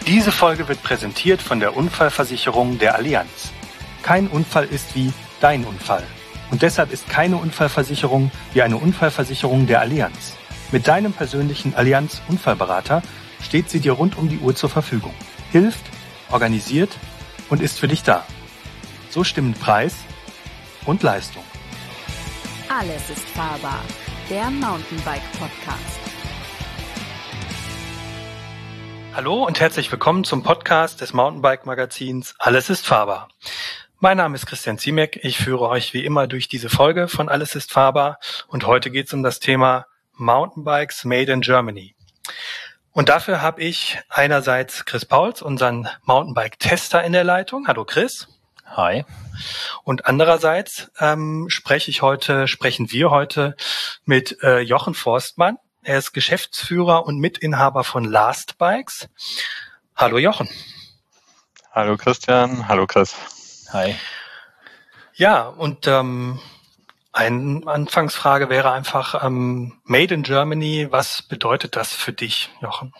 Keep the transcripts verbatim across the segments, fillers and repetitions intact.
Diese Folge wird präsentiert von der Unfallversicherung der Allianz. Kein Unfall ist wie dein Unfall. Und deshalb ist keine Unfallversicherung wie eine Unfallversicherung der Allianz. Mit deinem persönlichen Allianz-Unfallberater steht sie dir rund um die Uhr zur Verfügung, hilft, organisiert und ist für dich da. So stimmen Preis und Leistung. Alles ist fahrbar. Der Mountainbike-Podcast. Hallo und herzlich willkommen zum Podcast des Mountainbike-Magazins Alles ist fahrbar. Mein Name ist Christian Ziemek. Ich führe euch wie immer durch diese Folge von Alles ist fahrbar und heute geht es um das Thema Mountainbikes Made in Germany. Und dafür habe ich einerseits Chris Pauls, unseren Mountainbike-Tester in der Leitung. Hallo Chris. Hi. Und andererseits ähm, spreche ich heute, sprechen wir heute mit äh, Jochen Forstmann. Er ist Geschäftsführer und Mitinhaber von Last Bikes. Hallo Jochen. Hallo Christian, hallo Chris. Hi. Ja, und ähm, eine Anfangsfrage wäre einfach, ähm, Made in Germany, was bedeutet das für dich, Jochen?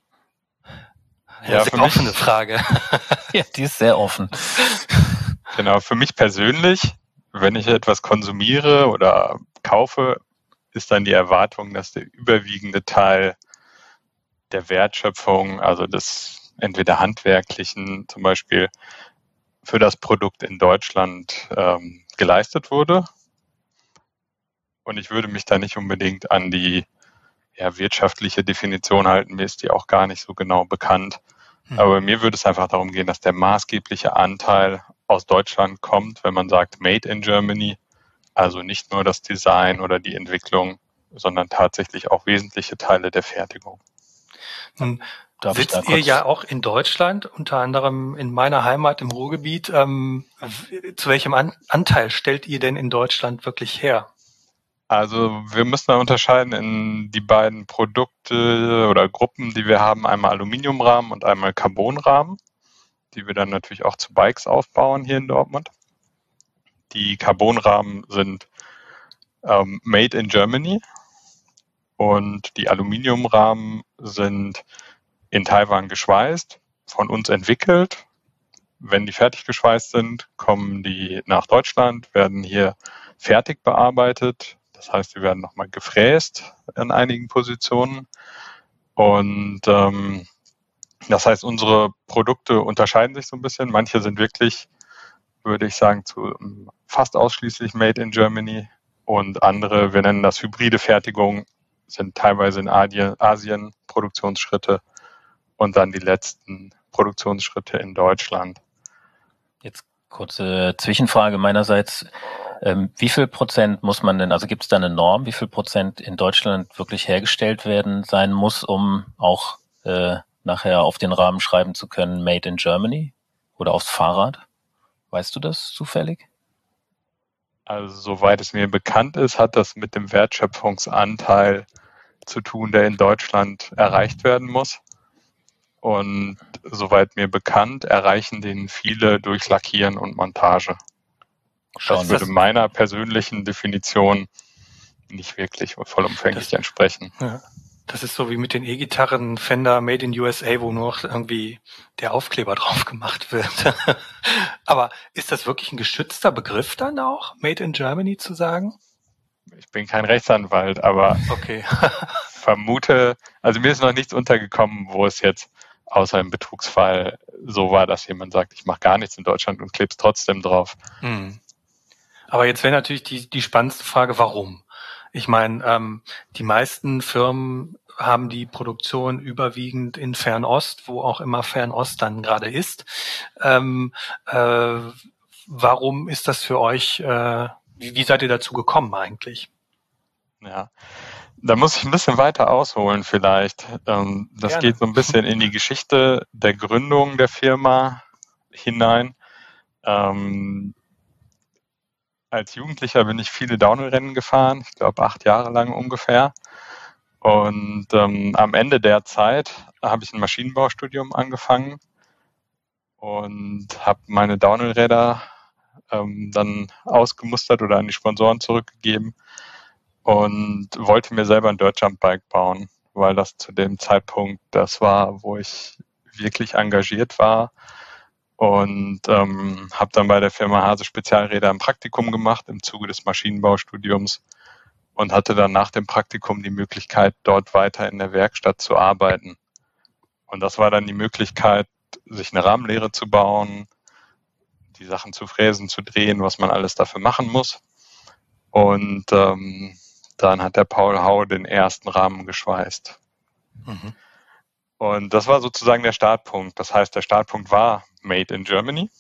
Ja, ja sehr für offene mich, Frage. Ja, die ist sehr offen. Genau, für mich persönlich, wenn ich etwas konsumiere oder kaufe, ist dann die Erwartung, dass der überwiegende Teil der Wertschöpfung, also des entweder handwerklichen, zum Beispiel für das Produkt in Deutschland ähm, geleistet wurde. Und ich würde mich da nicht unbedingt an die ja, wirtschaftliche Definition halten, mir ist die auch gar nicht so genau bekannt. Hm. Aber mir würde es einfach darum gehen, dass der maßgebliche Anteil aus Deutschland kommt, wenn man sagt Made in Germany. Also nicht nur das Design oder die Entwicklung, sondern tatsächlich auch wesentliche Teile der Fertigung. Nun sitzt ihr ja auch in Deutschland, unter anderem in meiner Heimat im Ruhrgebiet. Ähm, zu welchem An- Anteil stellt ihr denn in Deutschland wirklich her? Also wir müssen da unterscheiden in die beiden Produkte oder Gruppen, die wir haben, einmal Aluminiumrahmen und einmal Carbonrahmen, die wir dann natürlich auch zu Bikes aufbauen hier in Dortmund. Die Carbonrahmen sind ähm, made in Germany und die Aluminiumrahmen sind in Taiwan geschweißt, von uns entwickelt. Wenn die fertig geschweißt sind, kommen die nach Deutschland, werden hier fertig bearbeitet. Das heißt, sie werden nochmal gefräst in einigen Positionen. Und ähm, das heißt, unsere Produkte unterscheiden sich so ein bisschen. Manche sind wirklich, würde ich sagen, zu fast ausschließlich Made in Germany. Und andere, wir nennen das hybride Fertigung, sind teilweise in Asien, Asien Produktionsschritte und dann die letzten Produktionsschritte in Deutschland. Jetzt kurze Zwischenfrage meinerseits. Ähm, wie viel Prozent muss man denn, also gibt es da eine Norm, wie viel Prozent in Deutschland wirklich hergestellt werden sein muss, um auch äh, nachher auf den Rahmen schreiben zu können, Made in Germany oder aufs Fahrrad? Weißt du das zufällig? Also soweit es mir bekannt ist, hat das mit dem Wertschöpfungsanteil zu tun, der in Deutschland erreicht werden muss. Und soweit mir bekannt, erreichen den viele durch Lackieren und Montage. Schauen, das würde das meiner persönlichen Definition nicht wirklich vollumfänglich das, entsprechen. Ja. Das ist so wie mit den E-Gitarren Fender Made in U S A, wo nur irgendwie der Aufkleber drauf gemacht wird. Aber ist das wirklich ein geschützter Begriff dann auch, Made in Germany zu sagen? Ich bin kein Rechtsanwalt, aber okay. vermute, also mir ist noch nichts untergekommen, wo es jetzt außer im Betrugsfall so war, dass jemand sagt, ich mache gar nichts in Deutschland und kleb's trotzdem drauf. Hm. Aber jetzt wäre natürlich die, die spannendste Frage, warum? Ich meine, ähm, die meisten Firmen haben die Produktion überwiegend in Fernost, wo auch immer Fernost dann gerade ist. Ähm, äh, warum ist das für euch, äh, wie, wie seid ihr dazu gekommen eigentlich? Ja, da muss ich ein bisschen weiter ausholen vielleicht. Ähm, das Gerne. geht so ein bisschen in die Geschichte der Gründung der Firma hinein. Ähm, Als Jugendlicher bin ich viele Downhill-Rennen gefahren, ich glaube acht Jahre lang ungefähr. Und ähm, am Ende der Zeit habe ich ein Maschinenbaustudium angefangen und habe meine Downhill-Räder ähm, dann ausgemustert oder an die Sponsoren zurückgegeben und wollte mir selber ein Dirt Jump Bike bauen, weil das zu dem Zeitpunkt das war, wo ich wirklich engagiert war. Und ähm, habe dann bei der Firma Hase Spezialräder ein Praktikum gemacht im Zuge des Maschinenbaustudiums und hatte dann nach dem Praktikum die Möglichkeit, dort weiter in der Werkstatt zu arbeiten. Und das war dann die Möglichkeit, sich eine Rahmenlehre zu bauen, die Sachen zu fräsen, zu drehen, was man alles dafür machen muss. Und ähm, dann hat der Paul Hau den ersten Rahmen geschweißt. Mhm. Und das war sozusagen der Startpunkt. Das heißt, der Startpunkt war Made in Germany.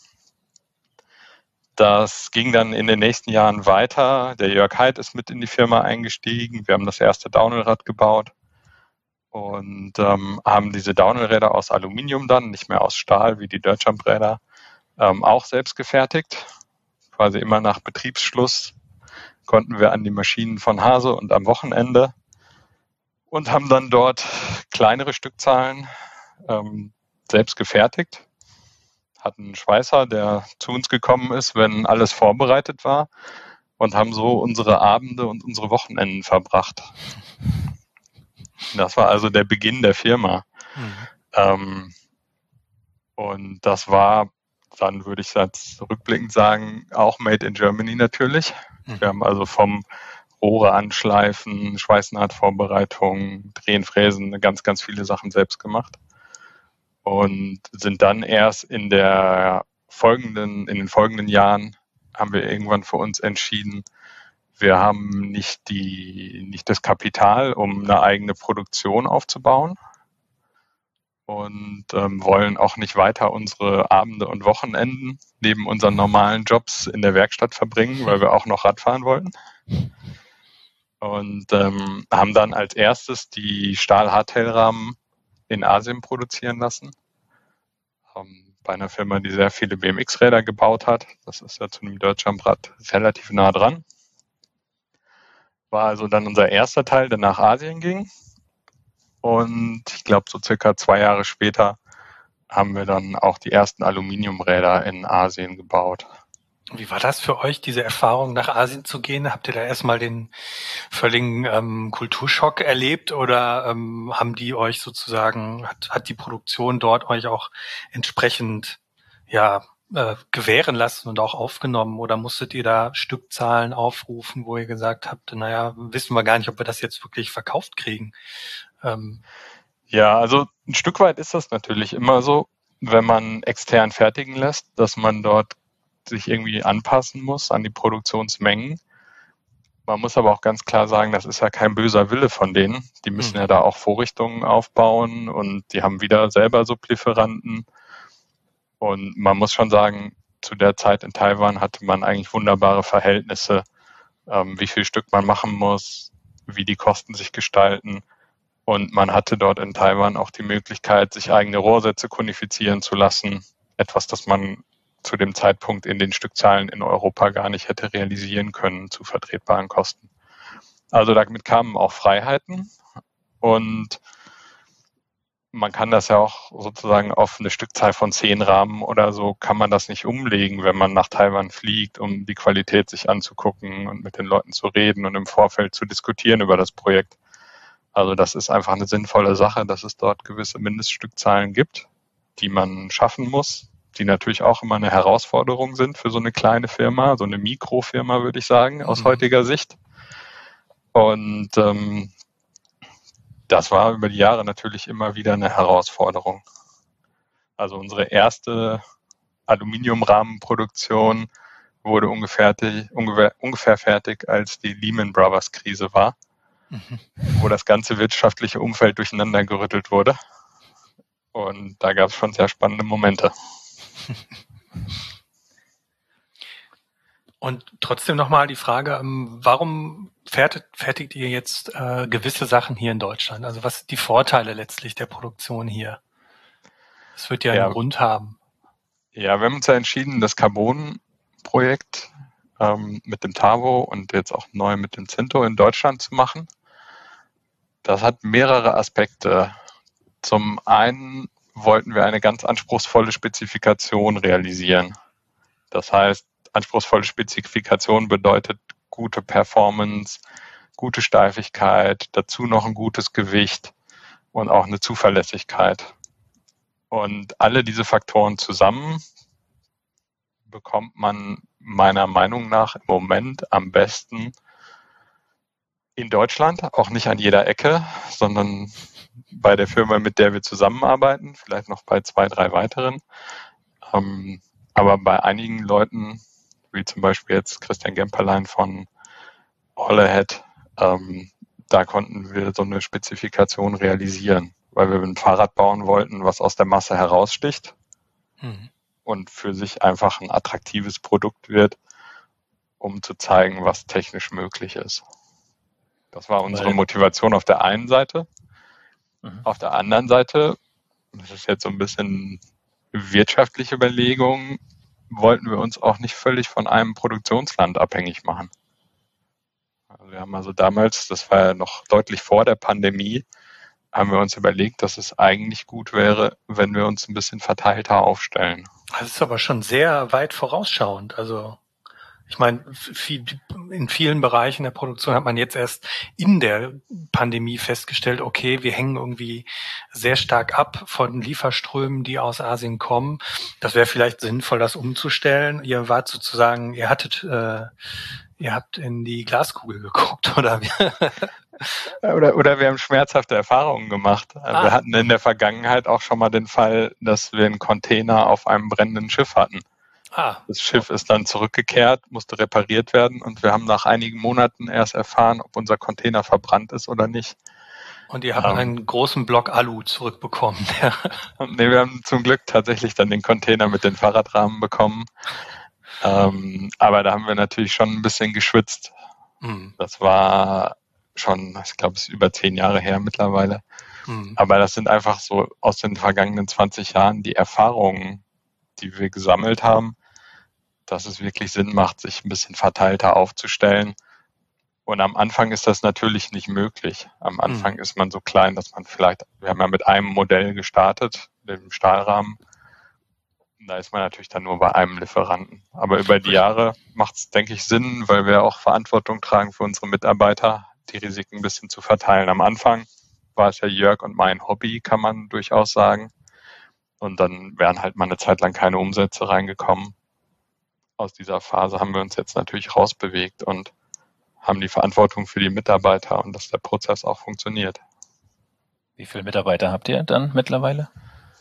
Das ging dann in den nächsten Jahren weiter. Der Jörg Heid ist mit in die Firma eingestiegen. Wir haben das erste Downhill-Rad gebaut und ähm, haben diese Downhill-Räder aus Aluminium dann, nicht mehr aus Stahl wie die Dirt Jump-Räder, ähm, auch selbst gefertigt. Quasi immer nach Betriebsschluss konnten wir an die Maschinen von Hase und am Wochenende und haben dann dort kleinere Stückzahlen ähm, selbst gefertigt. Hatten einen Schweißer, der zu uns gekommen ist, wenn alles vorbereitet war, und haben so unsere Abende und unsere Wochenenden verbracht. Das war also der Beginn der Firma. Mhm. Ähm, und das war dann, würde ich jetzt rückblickend sagen, auch Made in Germany natürlich. Mhm. Wir haben also vom Rohre anschleifen, Schweißnahtvorbereitung, Drehen, Fräsen, ganz, ganz viele Sachen selbst gemacht. Und sind dann erst in der folgenden, in den folgenden Jahren haben wir irgendwann für uns entschieden, wir haben nicht die, nicht das Kapital, um eine eigene Produktion aufzubauen und ähm, wollen auch nicht weiter unsere Abende und Wochenenden neben unseren normalen Jobs in der Werkstatt verbringen, weil wir auch noch Rad fahren wollten. Und ähm, haben dann als erstes die Stahl-Hardtail-Rahmen in Asien produzieren lassen. Ähm, bei einer Firma, die sehr viele B M X-Räder gebaut hat. Das ist ja zu einem Dirt Jump-Rad relativ nah dran. War also dann unser erster Teil, der nach Asien ging. Und ich glaube, so circa zwei Jahre später haben wir dann auch die ersten Aluminiumräder in Asien gebaut. Wie war das für euch, diese Erfahrung, nach Asien zu gehen? Habt ihr da erstmal den völligen ähm, Kulturschock erlebt oder ähm, haben die euch sozusagen, hat, hat die Produktion dort euch auch entsprechend ja äh, gewähren lassen und auch aufgenommen, oder musstet ihr da Stückzahlen aufrufen, wo ihr gesagt habt, naja, wissen wir gar nicht, ob wir das jetzt wirklich verkauft kriegen? Ähm, ja, also ein Stück weit ist das natürlich immer so, wenn man extern fertigen lässt, dass man dort sich irgendwie anpassen muss an die Produktionsmengen. Man muss aber auch ganz klar sagen, das ist ja kein böser Wille von denen. Die müssen mhm. ja da auch Vorrichtungen aufbauen und die haben wieder selber Sublieferanten. Und man muss schon sagen, zu der Zeit in Taiwan hatte man eigentlich wunderbare Verhältnisse, ähm, wie viel Stück man machen muss, wie die Kosten sich gestalten. Und man hatte dort in Taiwan auch die Möglichkeit, sich eigene Rohrsätze konifizieren zu lassen. Etwas, das man zu dem Zeitpunkt in den Stückzahlen in Europa gar nicht hätte realisieren können zu vertretbaren Kosten. Also damit kamen auch Freiheiten und man kann das ja auch sozusagen auf eine Stückzahl von zehn Rahmen oder so, kann man das nicht umlegen, wenn man nach Taiwan fliegt, um die Qualität sich anzugucken und mit den Leuten zu reden und im Vorfeld zu diskutieren über das Projekt. Also das ist einfach eine sinnvolle Sache, dass es dort gewisse Mindeststückzahlen gibt, die man schaffen muss, die natürlich auch immer eine Herausforderung sind für so eine kleine Firma, so eine Mikrofirma, würde ich sagen, aus mhm. heutiger Sicht. Und ähm, das war über die Jahre natürlich immer wieder eine Herausforderung. Also unsere erste Aluminiumrahmenproduktion wurde ungefähr, ungefähr, ungefähr fertig, als die Lehman Brothers Krise war, mhm. wo das ganze wirtschaftliche Umfeld durcheinander gerüttelt wurde. Und da gab es schon sehr spannende Momente. Und trotzdem nochmal die Frage, warum fertigt, fertigt ihr jetzt äh, gewisse Sachen hier in Deutschland? Also was sind die Vorteile letztlich der Produktion hier? Das wird ja, ja einen Grund haben. Ja, wir haben uns ja entschieden, das Carbon-Projekt ähm, mit dem Tavo und jetzt auch neu mit dem Zinto in Deutschland zu machen. Das hat mehrere Aspekte. Zum einen wollten wir eine ganz anspruchsvolle Spezifikation realisieren. Das heißt, anspruchsvolle Spezifikation bedeutet gute Performance, gute Steifigkeit, dazu noch ein gutes Gewicht und auch eine Zuverlässigkeit. Und alle diese Faktoren zusammen bekommt man meiner Meinung nach im Moment am besten in Deutschland, auch nicht an jeder Ecke, sondern bei der Firma, mit der wir zusammenarbeiten, vielleicht noch bei zwei, drei weiteren. Ähm, aber bei einigen Leuten, wie zum Beispiel jetzt Christian Gemperlein von All Ahead, ähm, da konnten wir so eine Spezifikation realisieren, weil wir ein Fahrrad bauen wollten, was aus der Masse heraussticht mhm. und für sich einfach ein attraktives Produkt wird, um zu zeigen, was technisch möglich ist. Das war unsere Motivation auf der einen Seite. Mhm. Auf der anderen Seite, das ist jetzt so ein bisschen wirtschaftliche Überlegung, wollten wir uns auch nicht völlig von einem Produktionsland abhängig machen. Also wir haben also damals, das war ja noch deutlich vor der Pandemie, haben wir uns überlegt, dass es eigentlich gut wäre, wenn wir uns ein bisschen verteilter aufstellen. Das ist aber schon sehr weit vorausschauend. Also ich meine, in vielen Bereichen der Produktion hat man jetzt erst in der Pandemie festgestellt, okay, wir hängen irgendwie sehr stark ab von Lieferströmen, die aus Asien kommen. Das wäre vielleicht sinnvoll, das umzustellen. Ihr wart sozusagen, ihr hattet, äh, ihr habt in die Glaskugel geguckt, oder wie? Oder, oder wir haben schmerzhafte Erfahrungen gemacht. Ah. Wir hatten in der Vergangenheit auch schon mal den Fall, dass wir einen Container auf einem brennenden Schiff hatten. Ah. Das Schiff ist dann zurückgekehrt, musste repariert werden und wir haben nach einigen Monaten erst erfahren, ob unser Container verbrannt ist oder nicht. Und ihr habt ähm, einen großen Block Alu zurückbekommen. Nee, wir haben zum Glück tatsächlich dann den Container mit den Fahrradrahmen bekommen. Ähm, aber da haben wir natürlich schon ein bisschen geschwitzt. Mhm. Das war schon, ich glaube, es ist über zehn Jahre her mittlerweile. Mhm. Aber das sind einfach so aus den vergangenen zwanzig Jahren die Erfahrungen, die wir gesammelt haben, dass es wirklich Sinn macht, sich ein bisschen verteilter aufzustellen. Und am Anfang ist das natürlich nicht möglich. Am Anfang mhm. ist man so klein, dass man vielleicht, wir haben ja mit einem Modell gestartet, dem Stahlrahmen. Da ist man natürlich dann nur bei einem Lieferanten. Aber über die Jahre macht es, denke ich, Sinn, weil wir auch Verantwortung tragen für unsere Mitarbeiter, die Risiken ein bisschen zu verteilen. Am Anfang war es ja Jörg und mein Hobby, kann man durchaus sagen. Und dann wären halt mal eine Zeit lang keine Umsätze reingekommen. Aus dieser Phase haben wir uns jetzt natürlich rausbewegt und haben die Verantwortung für die Mitarbeiter und dass der Prozess auch funktioniert. Wie viele Mitarbeiter habt ihr dann mittlerweile?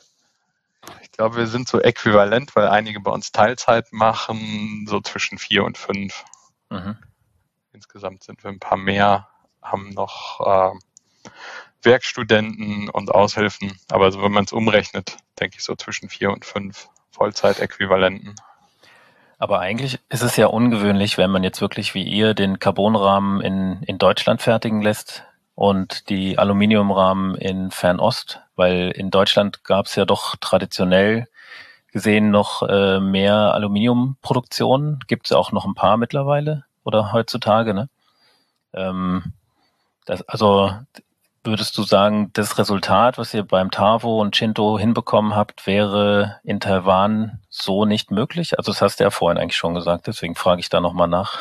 Ich glaube, wir sind so äquivalent, weil einige bei uns Teilzeit machen, so zwischen vier und fünf. Mhm. Insgesamt sind wir ein paar mehr, haben noch äh, Werkstudenten und Aushilfen. Aber so, wenn man es umrechnet, denke ich so zwischen vier und fünf Vollzeit-Äquivalenten. Aber eigentlich ist es ja ungewöhnlich, wenn man jetzt wirklich wie ihr den Carbonrahmen in, in Deutschland fertigen lässt und die Aluminiumrahmen in Fernost, weil in Deutschland gab es ja doch traditionell gesehen noch äh, mehr Aluminiumproduktion. Gibt es auch noch ein paar mittlerweile oder heutzutage, ne? Ähm, das, also würdest du sagen, das Resultat, was ihr beim Tavo und Shinto hinbekommen habt, wäre in Taiwan so nicht möglich? Also das hast du ja vorhin eigentlich schon gesagt, deswegen frage ich da nochmal nach.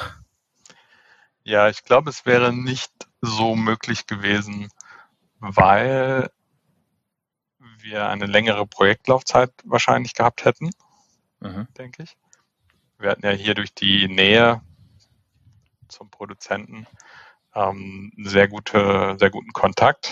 Ja, ich glaube, es wäre nicht so möglich gewesen, weil wir eine längere Projektlaufzeit wahrscheinlich gehabt hätten, mhm. denke ich. Wir hatten ja hier durch die Nähe zum Produzenten ähm, sehr gute, sehr guten Kontakt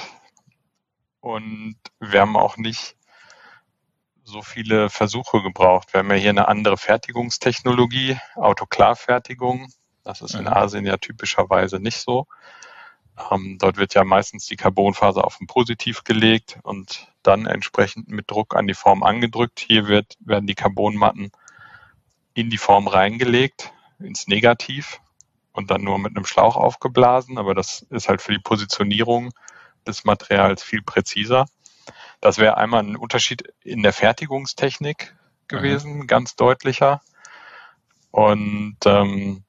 und wir haben auch nicht so viele Versuche gebraucht. Wir haben ja hier eine andere Fertigungstechnologie, Autoklavfertigung. Das ist in Asien ja typischerweise nicht so. Ähm, dort wird ja meistens die Carbonfaser auf ein Positiv gelegt und dann entsprechend mit Druck an die Form angedrückt. Hier wird, werden die Carbonmatten in die Form reingelegt, ins Negativ und dann nur mit einem Schlauch aufgeblasen. Aber das ist halt für die Positionierung des Materials viel präziser. Das wäre einmal ein Unterschied in der Fertigungstechnik gewesen, mhm. ganz deutlicher. Und ähm,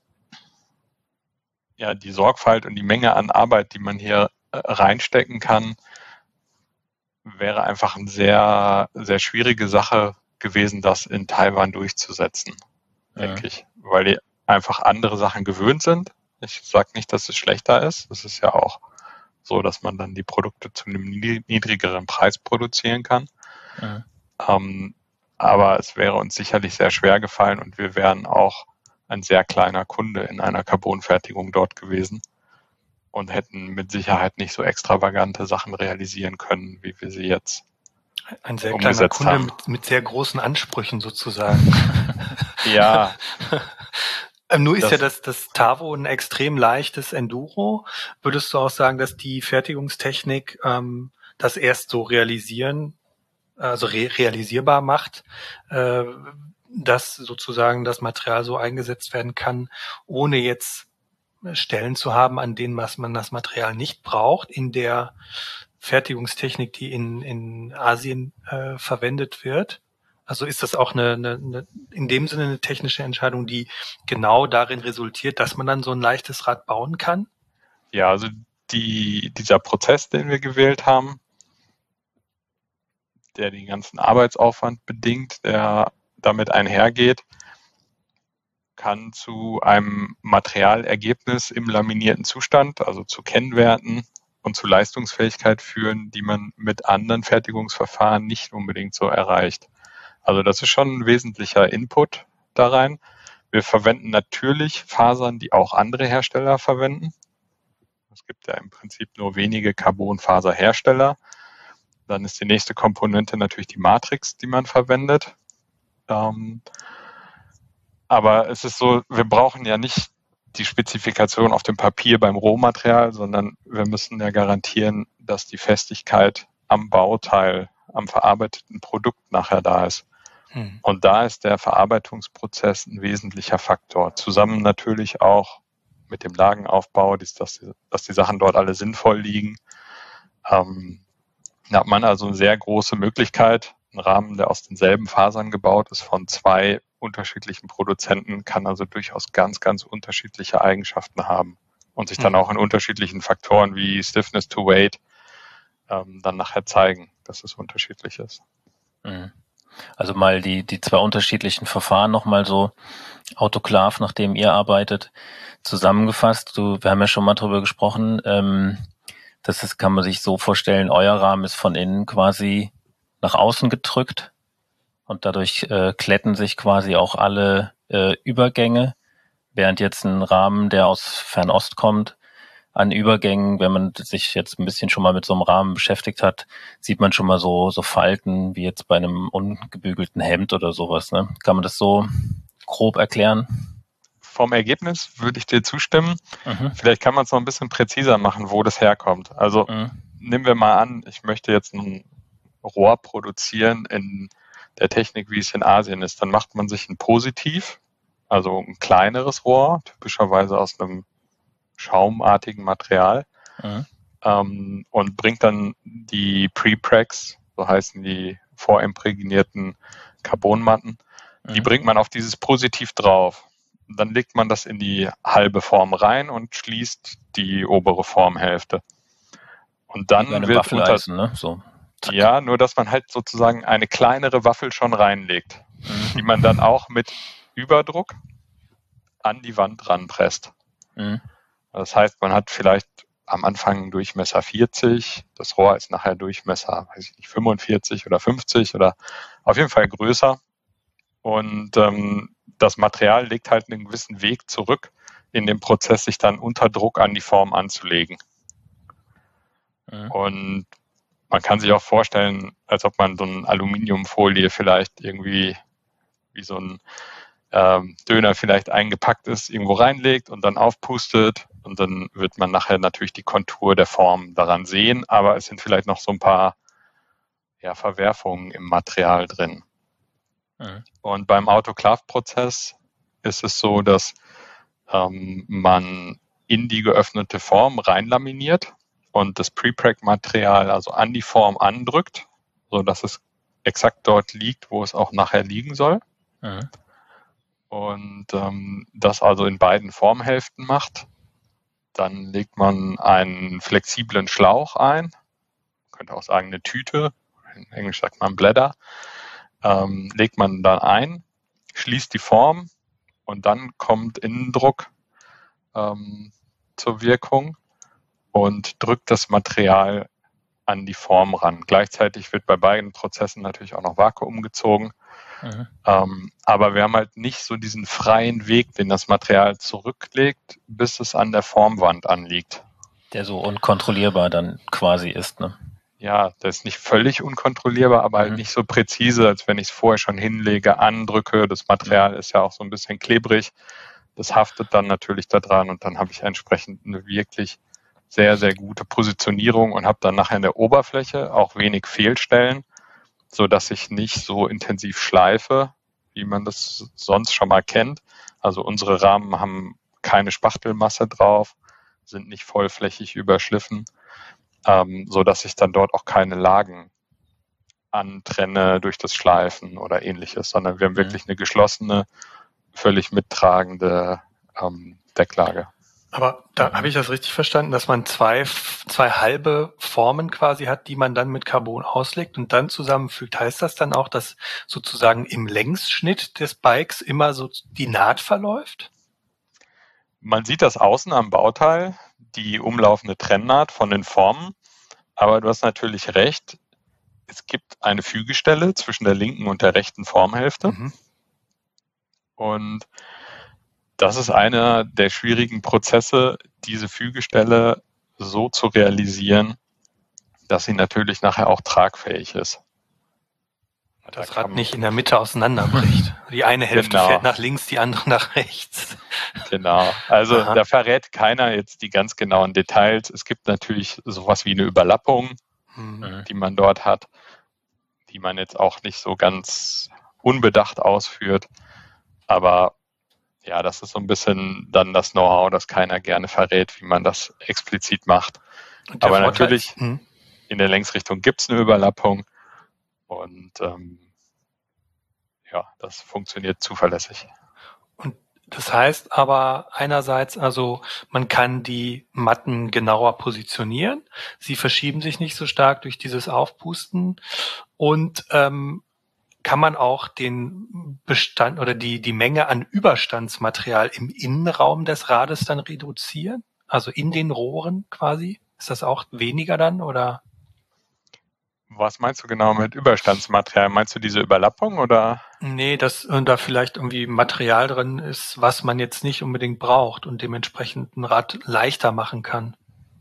ja, die Sorgfalt und die Menge an Arbeit, die man hier äh, reinstecken kann, wäre einfach eine sehr, sehr schwierige Sache gewesen, das in Taiwan durchzusetzen, ja. denke ich. Weil die einfach andere Sachen gewöhnt sind. Ich sage nicht, dass es schlechter ist. Es ist ja auch so, dass man dann die Produkte zu einem niedrigeren Preis produzieren kann. Mhm. Ähm, aber es wäre uns sicherlich sehr schwer gefallen und wir wären auch ein sehr kleiner Kunde in einer Carbonfertigung dort gewesen und hätten mit Sicherheit nicht so extravagante Sachen realisieren können, wie wir sie jetzt Ein sehr kleiner umgesetzt Kunde haben. mit, mit sehr großen Ansprüchen sozusagen. Ja, Ähm, Nur ist Das- ja das, das Tavo ein extrem leichtes Enduro. Würdest du auch sagen, dass die Fertigungstechnik ähm, das erst so realisieren, also re realisierbar macht, äh, dass sozusagen das Material so eingesetzt werden kann, ohne jetzt Stellen zu haben, an denen was man das Material nicht braucht, in der Fertigungstechnik, die in, in Asien äh, verwendet wird? Also ist das auch eine, eine, eine, in dem Sinne eine technische Entscheidung, die genau darin resultiert, dass man dann so ein leichtes Rad bauen kann? ja, also die, dieser Prozess, den wir gewählt haben, der den ganzen Arbeitsaufwand bedingt, der damit einhergeht, kann zu einem Materialergebnis im laminierten Zustand, also zu Kennwerten und zu Leistungsfähigkeit führen, die man mit anderen Fertigungsverfahren nicht unbedingt so erreicht. Also das ist schon ein wesentlicher Input da rein. Wir verwenden natürlich Fasern, die auch andere Hersteller verwenden. Es gibt ja im Prinzip nur wenige Carbonfaserhersteller. Dann ist die nächste Komponente natürlich die Matrix, die man verwendet. Ähm, aber es ist so, wir brauchen ja nicht die Spezifikation auf dem Papier beim Rohmaterial, sondern wir müssen ja garantieren, dass die Festigkeit am Bauteil, am verarbeiteten Produkt nachher da ist. Hm. Und da ist der Verarbeitungsprozess ein wesentlicher Faktor. Zusammen natürlich auch mit dem Lagenaufbau, dass, dass, dass die Sachen dort alle sinnvoll liegen. Ähm, da hat man also eine sehr große Möglichkeit. Ein Rahmen, der aus denselben Fasern gebaut ist, von zwei unterschiedlichen Produzenten, kann also durchaus ganz, ganz unterschiedliche Eigenschaften haben und sich dann Mhm. auch in unterschiedlichen Faktoren wie Stiffness to Weight ähm, dann nachher zeigen, dass es unterschiedlich ist. Mhm. Also mal die, die zwei unterschiedlichen Verfahren nochmal so Autoklav, nach dem ihr arbeitet, zusammengefasst. Du, wir haben ja schon mal drüber gesprochen, ähm, das ist, kann man sich so vorstellen, euer Rahmen ist von innen quasi nach außen gedrückt und dadurch äh, kletten sich quasi auch alle äh, Übergänge, während jetzt ein Rahmen, der aus Fernost kommt, an Übergängen, wenn man sich jetzt ein bisschen schon mal mit so einem Rahmen beschäftigt hat, sieht man schon mal so so Falten wie jetzt bei einem ungebügelten Hemd oder sowas. Ne? Kann man das so grob erklären? Vom Ergebnis würde ich dir zustimmen. Mhm. Vielleicht kann man es noch ein bisschen präziser machen, wo das herkommt. Also Mhm. nehmen wir mal an, ich möchte jetzt ein Rohr produzieren in der Technik, wie es in Asien ist. Dann macht man sich ein Positiv, also ein kleineres Rohr, typischerweise aus einem schaumartigen Material, Mhm. ähm, und bringt dann die Prepregs, so heißen die vorimprägnierten Carbonmatten, die Mhm. bringt man auf dieses Positiv drauf. Dann legt man das in die halbe Form rein und schließt die obere Formhälfte. Und Wie bei dann einem wird unter, Waffeleisen, ne? So. Zack. ja, nur dass man halt sozusagen eine kleinere Waffel schon reinlegt, Mhm. die man dann auch mit Überdruck an die Wand ranpresst. Mhm. Das heißt, man hat vielleicht am Anfang Durchmesser vierzig, das Rohr ist nachher Durchmesser, weiß ich nicht, fünfundvierzig oder fünfzig oder auf jeden Fall größer. Und ähm, das Material legt halt einen gewissen Weg zurück in dem Prozess, sich dann unter Druck an die Form anzulegen. Mhm. Und man kann sich auch vorstellen, als ob man so eine Aluminiumfolie vielleicht irgendwie wie so ein ähm, Döner vielleicht eingepackt ist, irgendwo reinlegt und dann aufpustet und dann wird man nachher natürlich die Kontur der Form daran sehen, aber es sind vielleicht noch so ein paar ja, Verwerfungen im Material drin. Mhm. Und beim Autoklav-Prozess ist es so, dass ähm, man in die geöffnete Form reinlaminiert und das Prepreg-Material also an die Form andrückt, sodass es exakt dort liegt, wo es auch nachher liegen soll. Mhm. Und ähm, das also in beiden Formhälften macht. Dann legt man einen flexiblen Schlauch ein, man könnte auch sagen eine Tüte, in Englisch sagt man Blätter, ähm, legt man dann ein, schließt die Form und dann kommt Innendruck ähm, zur Wirkung und drückt das Material an die Form ran. Gleichzeitig wird bei beiden Prozessen natürlich auch noch Vakuum gezogen. Mhm. Ähm, aber wir haben halt nicht so diesen freien Weg, den das Material zurücklegt, bis es an der Formwand anliegt. Der so unkontrollierbar dann quasi ist, ne? Ja, der ist nicht völlig unkontrollierbar, aber mhm. halt nicht so präzise, als wenn ich es vorher schon hinlege, andrücke. Das Material mhm. ist ja auch so ein bisschen klebrig. Das haftet dann natürlich da dran und dann habe ich entsprechend eine wirklich sehr, sehr gute Positionierung und habe dann nachher in der Oberfläche auch wenig Fehlstellen, so dass ich nicht so intensiv schleife, wie man das sonst schon mal kennt. Also unsere Rahmen haben keine Spachtelmasse drauf, sind nicht vollflächig überschliffen, ähm, so dass ich dann dort auch keine Lagen antrenne durch das Schleifen oder ähnliches, sondern wir haben wirklich eine geschlossene, völlig mittragende ähm, Decklage. Aber da habe ich das richtig verstanden, dass man zwei, zwei halbe Formen quasi hat, die man dann mit Carbon auslegt und dann zusammenfügt. Heißt das dann auch, dass sozusagen im Längsschnitt des Bikes immer so die Naht verläuft? Man sieht das außen am Bauteil, die umlaufende Trennnaht von den Formen. Aber du hast natürlich recht, es gibt eine Fügestelle zwischen der linken und der rechten Formhälfte. Mhm. Und das ist einer der schwierigen Prozesse, diese Fügestelle so zu realisieren, dass sie natürlich nachher auch tragfähig ist. Das da Rad nicht in der Mitte auseinanderbricht. Die eine Hälfte genau. fährt nach links, die andere nach rechts. Genau. Also Aha. da verrät keiner jetzt die ganz genauen Details. Es gibt natürlich sowas wie eine Überlappung, mhm. die man dort hat, die man jetzt auch nicht so ganz unbedacht ausführt. Aber ja, das ist so ein bisschen dann das Know-how, das keiner gerne verrät, wie man das explizit macht. Aber Vorteil, natürlich, hm. in der Längsrichtung gibt es eine Überlappung und ähm, ja, das funktioniert zuverlässig. Und das heißt aber einerseits, also man kann die Matten genauer positionieren, sie verschieben sich nicht so stark durch dieses Aufpusten und ähm, kann man auch den Bestand oder die, die Menge an Überstandsmaterial im Innenraum des Rades dann reduzieren? Also in den Rohren quasi? Ist das auch weniger dann oder? Was meinst du genau mit Überstandsmaterial? Meinst du diese Überlappung oder? Nee, dass da vielleicht irgendwie Material drin ist, was man jetzt nicht unbedingt braucht und dementsprechend ein Rad leichter machen kann.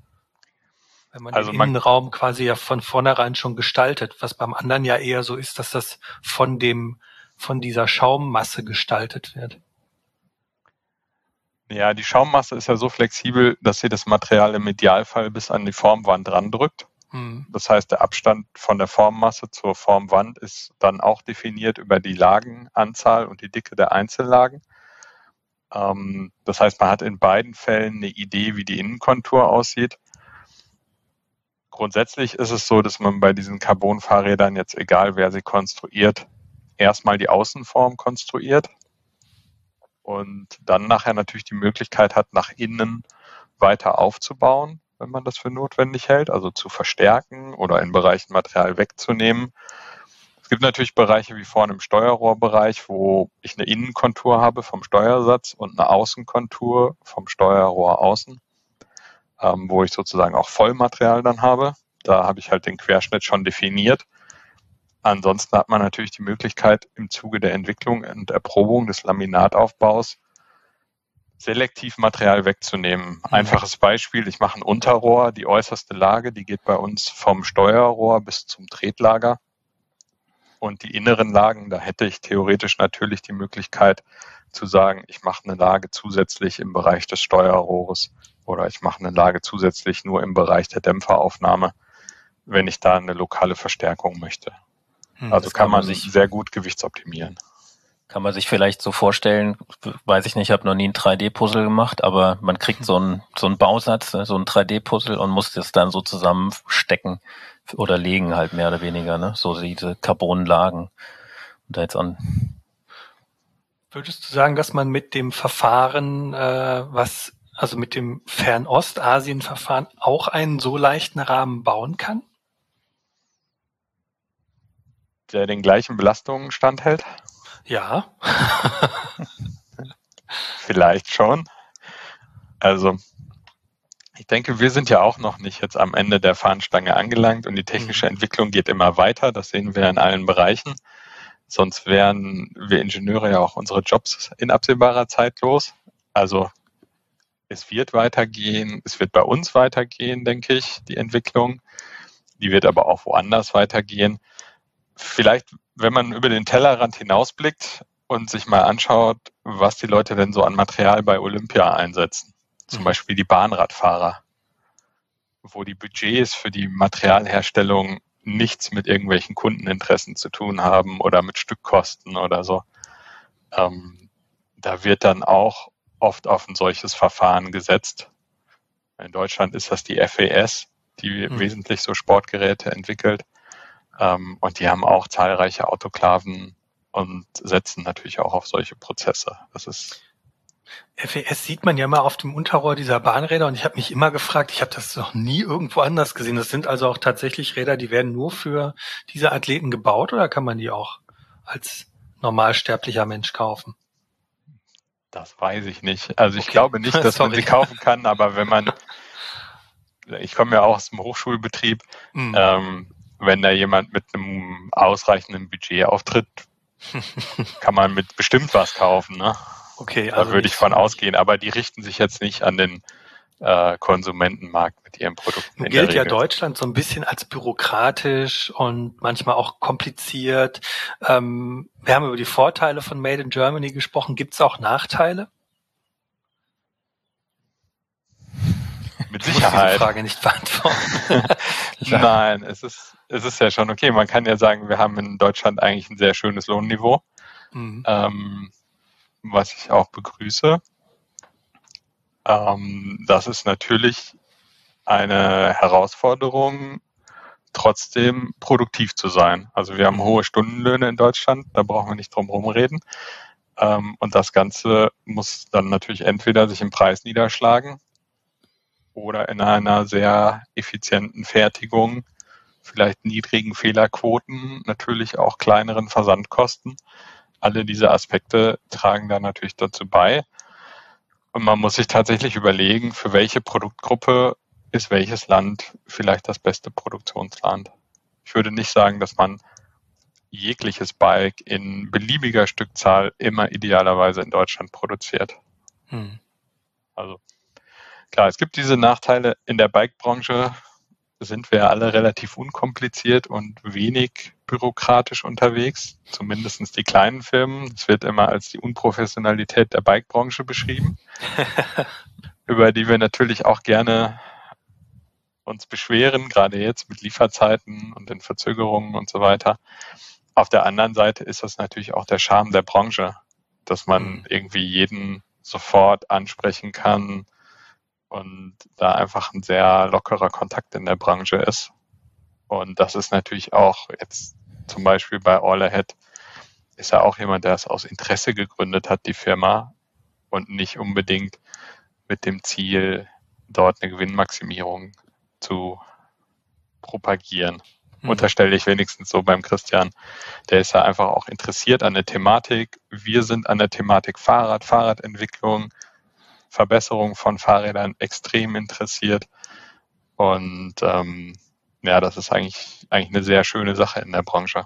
Wenn man also den man, Innenraum quasi ja von vornherein schon gestaltet, was beim anderen ja eher so ist, dass das von dem, von dieser Schaummasse gestaltet wird. Ja, die Schaummasse ist ja so flexibel, dass sie das Material im Idealfall bis an die Formwand randrückt. Hm. Das heißt, der Abstand von der Formmasse zur Formwand ist dann auch definiert über die Lagenanzahl und die Dicke der Einzellagen. Ähm, das heißt, man hat in beiden Fällen eine Idee, wie die Innenkontur aussieht. Grundsätzlich ist es so, dass man bei diesen Carbon-Fahrrädern jetzt, egal wer sie konstruiert, erstmal die Außenform konstruiert und dann nachher natürlich die Möglichkeit hat, nach innen weiter aufzubauen, wenn man das für notwendig hält, also zu verstärken oder in Bereichen Material wegzunehmen. Es gibt natürlich Bereiche wie vorne im Steuerrohrbereich, wo ich eine Innenkontur habe vom Steuersatz und eine Außenkontur vom Steuerrohr außen, ähm, wo ich sozusagen auch Vollmaterial dann habe. Da habe ich halt den Querschnitt schon definiert. Ansonsten hat man natürlich die Möglichkeit, im Zuge der Entwicklung und Erprobung des Laminataufbaus selektiv Material wegzunehmen. Einfaches Beispiel, ich mache ein Unterrohr, die äußerste Lage, die geht bei uns vom Steuerrohr bis zum Tretlager. Und die inneren Lagen, da hätte ich theoretisch natürlich die Möglichkeit zu sagen, ich mache eine Lage zusätzlich im Bereich des Steuerrohres oder ich mache eine Lage zusätzlich nur im Bereich der Dämpferaufnahme, wenn ich da eine lokale Verstärkung möchte. Hm, also kann, kann man sich sehr gut gewichtsoptimieren. Kann man sich vielleicht so vorstellen, weiß ich nicht, ich habe noch nie ein drei D-Puzzle gemacht, aber man kriegt so einen, so einen Bausatz, so ein drei D-Puzzle und muss das dann so zusammenstecken oder legen halt mehr oder weniger, ne? So diese Carbonlagen. Und da jetzt an. Würdest du sagen, dass man mit dem Verfahren, äh, was, also mit dem Fernostasien-Verfahren auch einen so leichten Rahmen bauen kann? Der den gleichen Belastungen standhält? Ja. Vielleicht schon. Also ich denke, wir sind ja auch noch nicht jetzt am Ende der Fahnenstange angelangt und die technische Mhm. Entwicklung geht immer weiter. Das sehen wir in allen Bereichen. Sonst wären wir Ingenieure ja auch unsere Jobs in absehbarer Zeit los. Also es wird weitergehen, es wird bei uns weitergehen, denke ich, die Entwicklung. Die wird aber auch woanders weitergehen. Vielleicht, wenn man über den Tellerrand hinausblickt und sich mal anschaut, was die Leute denn so an Material bei Olympia einsetzen. Zum Mhm. Beispiel die Bahnradfahrer, wo die Budgets für die Materialherstellung nichts mit irgendwelchen Kundeninteressen zu tun haben oder mit Stückkosten oder so. Ähm, da wird dann auch oft auf ein solches Verfahren gesetzt. In Deutschland ist das die F E S, die Mhm. wesentlich so Sportgeräte entwickelt. Ähm, und die haben auch zahlreiche Autoklaven und setzen natürlich auch auf solche Prozesse. Das ist F E S sieht man ja immer auf dem Unterrohr dieser Bahnräder und ich habe mich immer gefragt, ich habe das noch nie irgendwo anders gesehen. Das sind also auch tatsächlich Räder, die werden nur für diese Athleten gebaut oder kann man die auch als normalsterblicher Mensch kaufen? Das weiß ich nicht. Also ich Okay. glaube nicht, dass man Sorry. sie kaufen kann, aber wenn man, ich komme ja auch aus dem Hochschulbetrieb, Mhm. ähm, wenn da jemand mit einem ausreichenden Budget auftritt, kann man mit bestimmt was kaufen. Ne? Okay, Da also würde ich nichts von für mich. ausgehen, aber die richten sich jetzt nicht an den äh, Konsumentenmarkt mit ihren Produkten Nun in der gilt ja Regel. Deutschland so ein bisschen als bürokratisch und manchmal auch kompliziert. Ähm, wir haben über die Vorteile von Made in Germany gesprochen. Gibt es auch Nachteile? Mit Du musst diese Sicherheit. Frage nicht beantworten. Nein, es ist, es ist ja schon okay. Man kann ja sagen, wir haben in Deutschland eigentlich ein sehr schönes Lohnniveau, Mhm. ähm, was ich auch begrüße. Ähm, das ist natürlich eine Herausforderung, trotzdem produktiv zu sein. Also wir haben Mhm. hohe Stundenlöhne in Deutschland, da brauchen wir nicht drum herum reden. Ähm, und das Ganze muss dann natürlich entweder sich im Preis niederschlagen oder in einer sehr effizienten Fertigung, vielleicht niedrigen Fehlerquoten, natürlich auch kleineren Versandkosten. Alle diese Aspekte tragen da natürlich dazu bei. Und man muss sich tatsächlich überlegen, für welche Produktgruppe ist welches Land vielleicht das beste Produktionsland. Ich würde nicht sagen, dass man jegliches Bike in beliebiger Stückzahl immer idealerweise in Deutschland produziert. Mhm. Also klar, es gibt diese Nachteile. In der Bike-Branche sind wir alle relativ unkompliziert und wenig bürokratisch unterwegs, zumindest die kleinen Firmen. Es wird immer als die Unprofessionalität der Bike-Branche beschrieben, über die wir natürlich auch gerne uns beschweren, gerade jetzt mit Lieferzeiten und den Verzögerungen und so weiter. Auf der anderen Seite ist das natürlich auch der Charme der Branche, dass man Mhm. irgendwie jeden sofort ansprechen kann und da einfach ein sehr lockerer Kontakt in der Branche ist. Und das ist natürlich auch jetzt zum Beispiel bei All Ahead ist ja auch jemand, der es aus Interesse gegründet hat, die Firma, und nicht unbedingt mit dem Ziel, dort eine Gewinnmaximierung zu propagieren. Mhm. Unterstelle ich wenigstens so beim Christian. Der ist ja einfach auch interessiert an der Thematik. Wir sind an der Thematik Fahrrad, Fahrradentwicklung, Verbesserung von Fahrrädern extrem interessiert. Und ähm, ja, das ist eigentlich, eigentlich eine sehr schöne Sache in der Branche.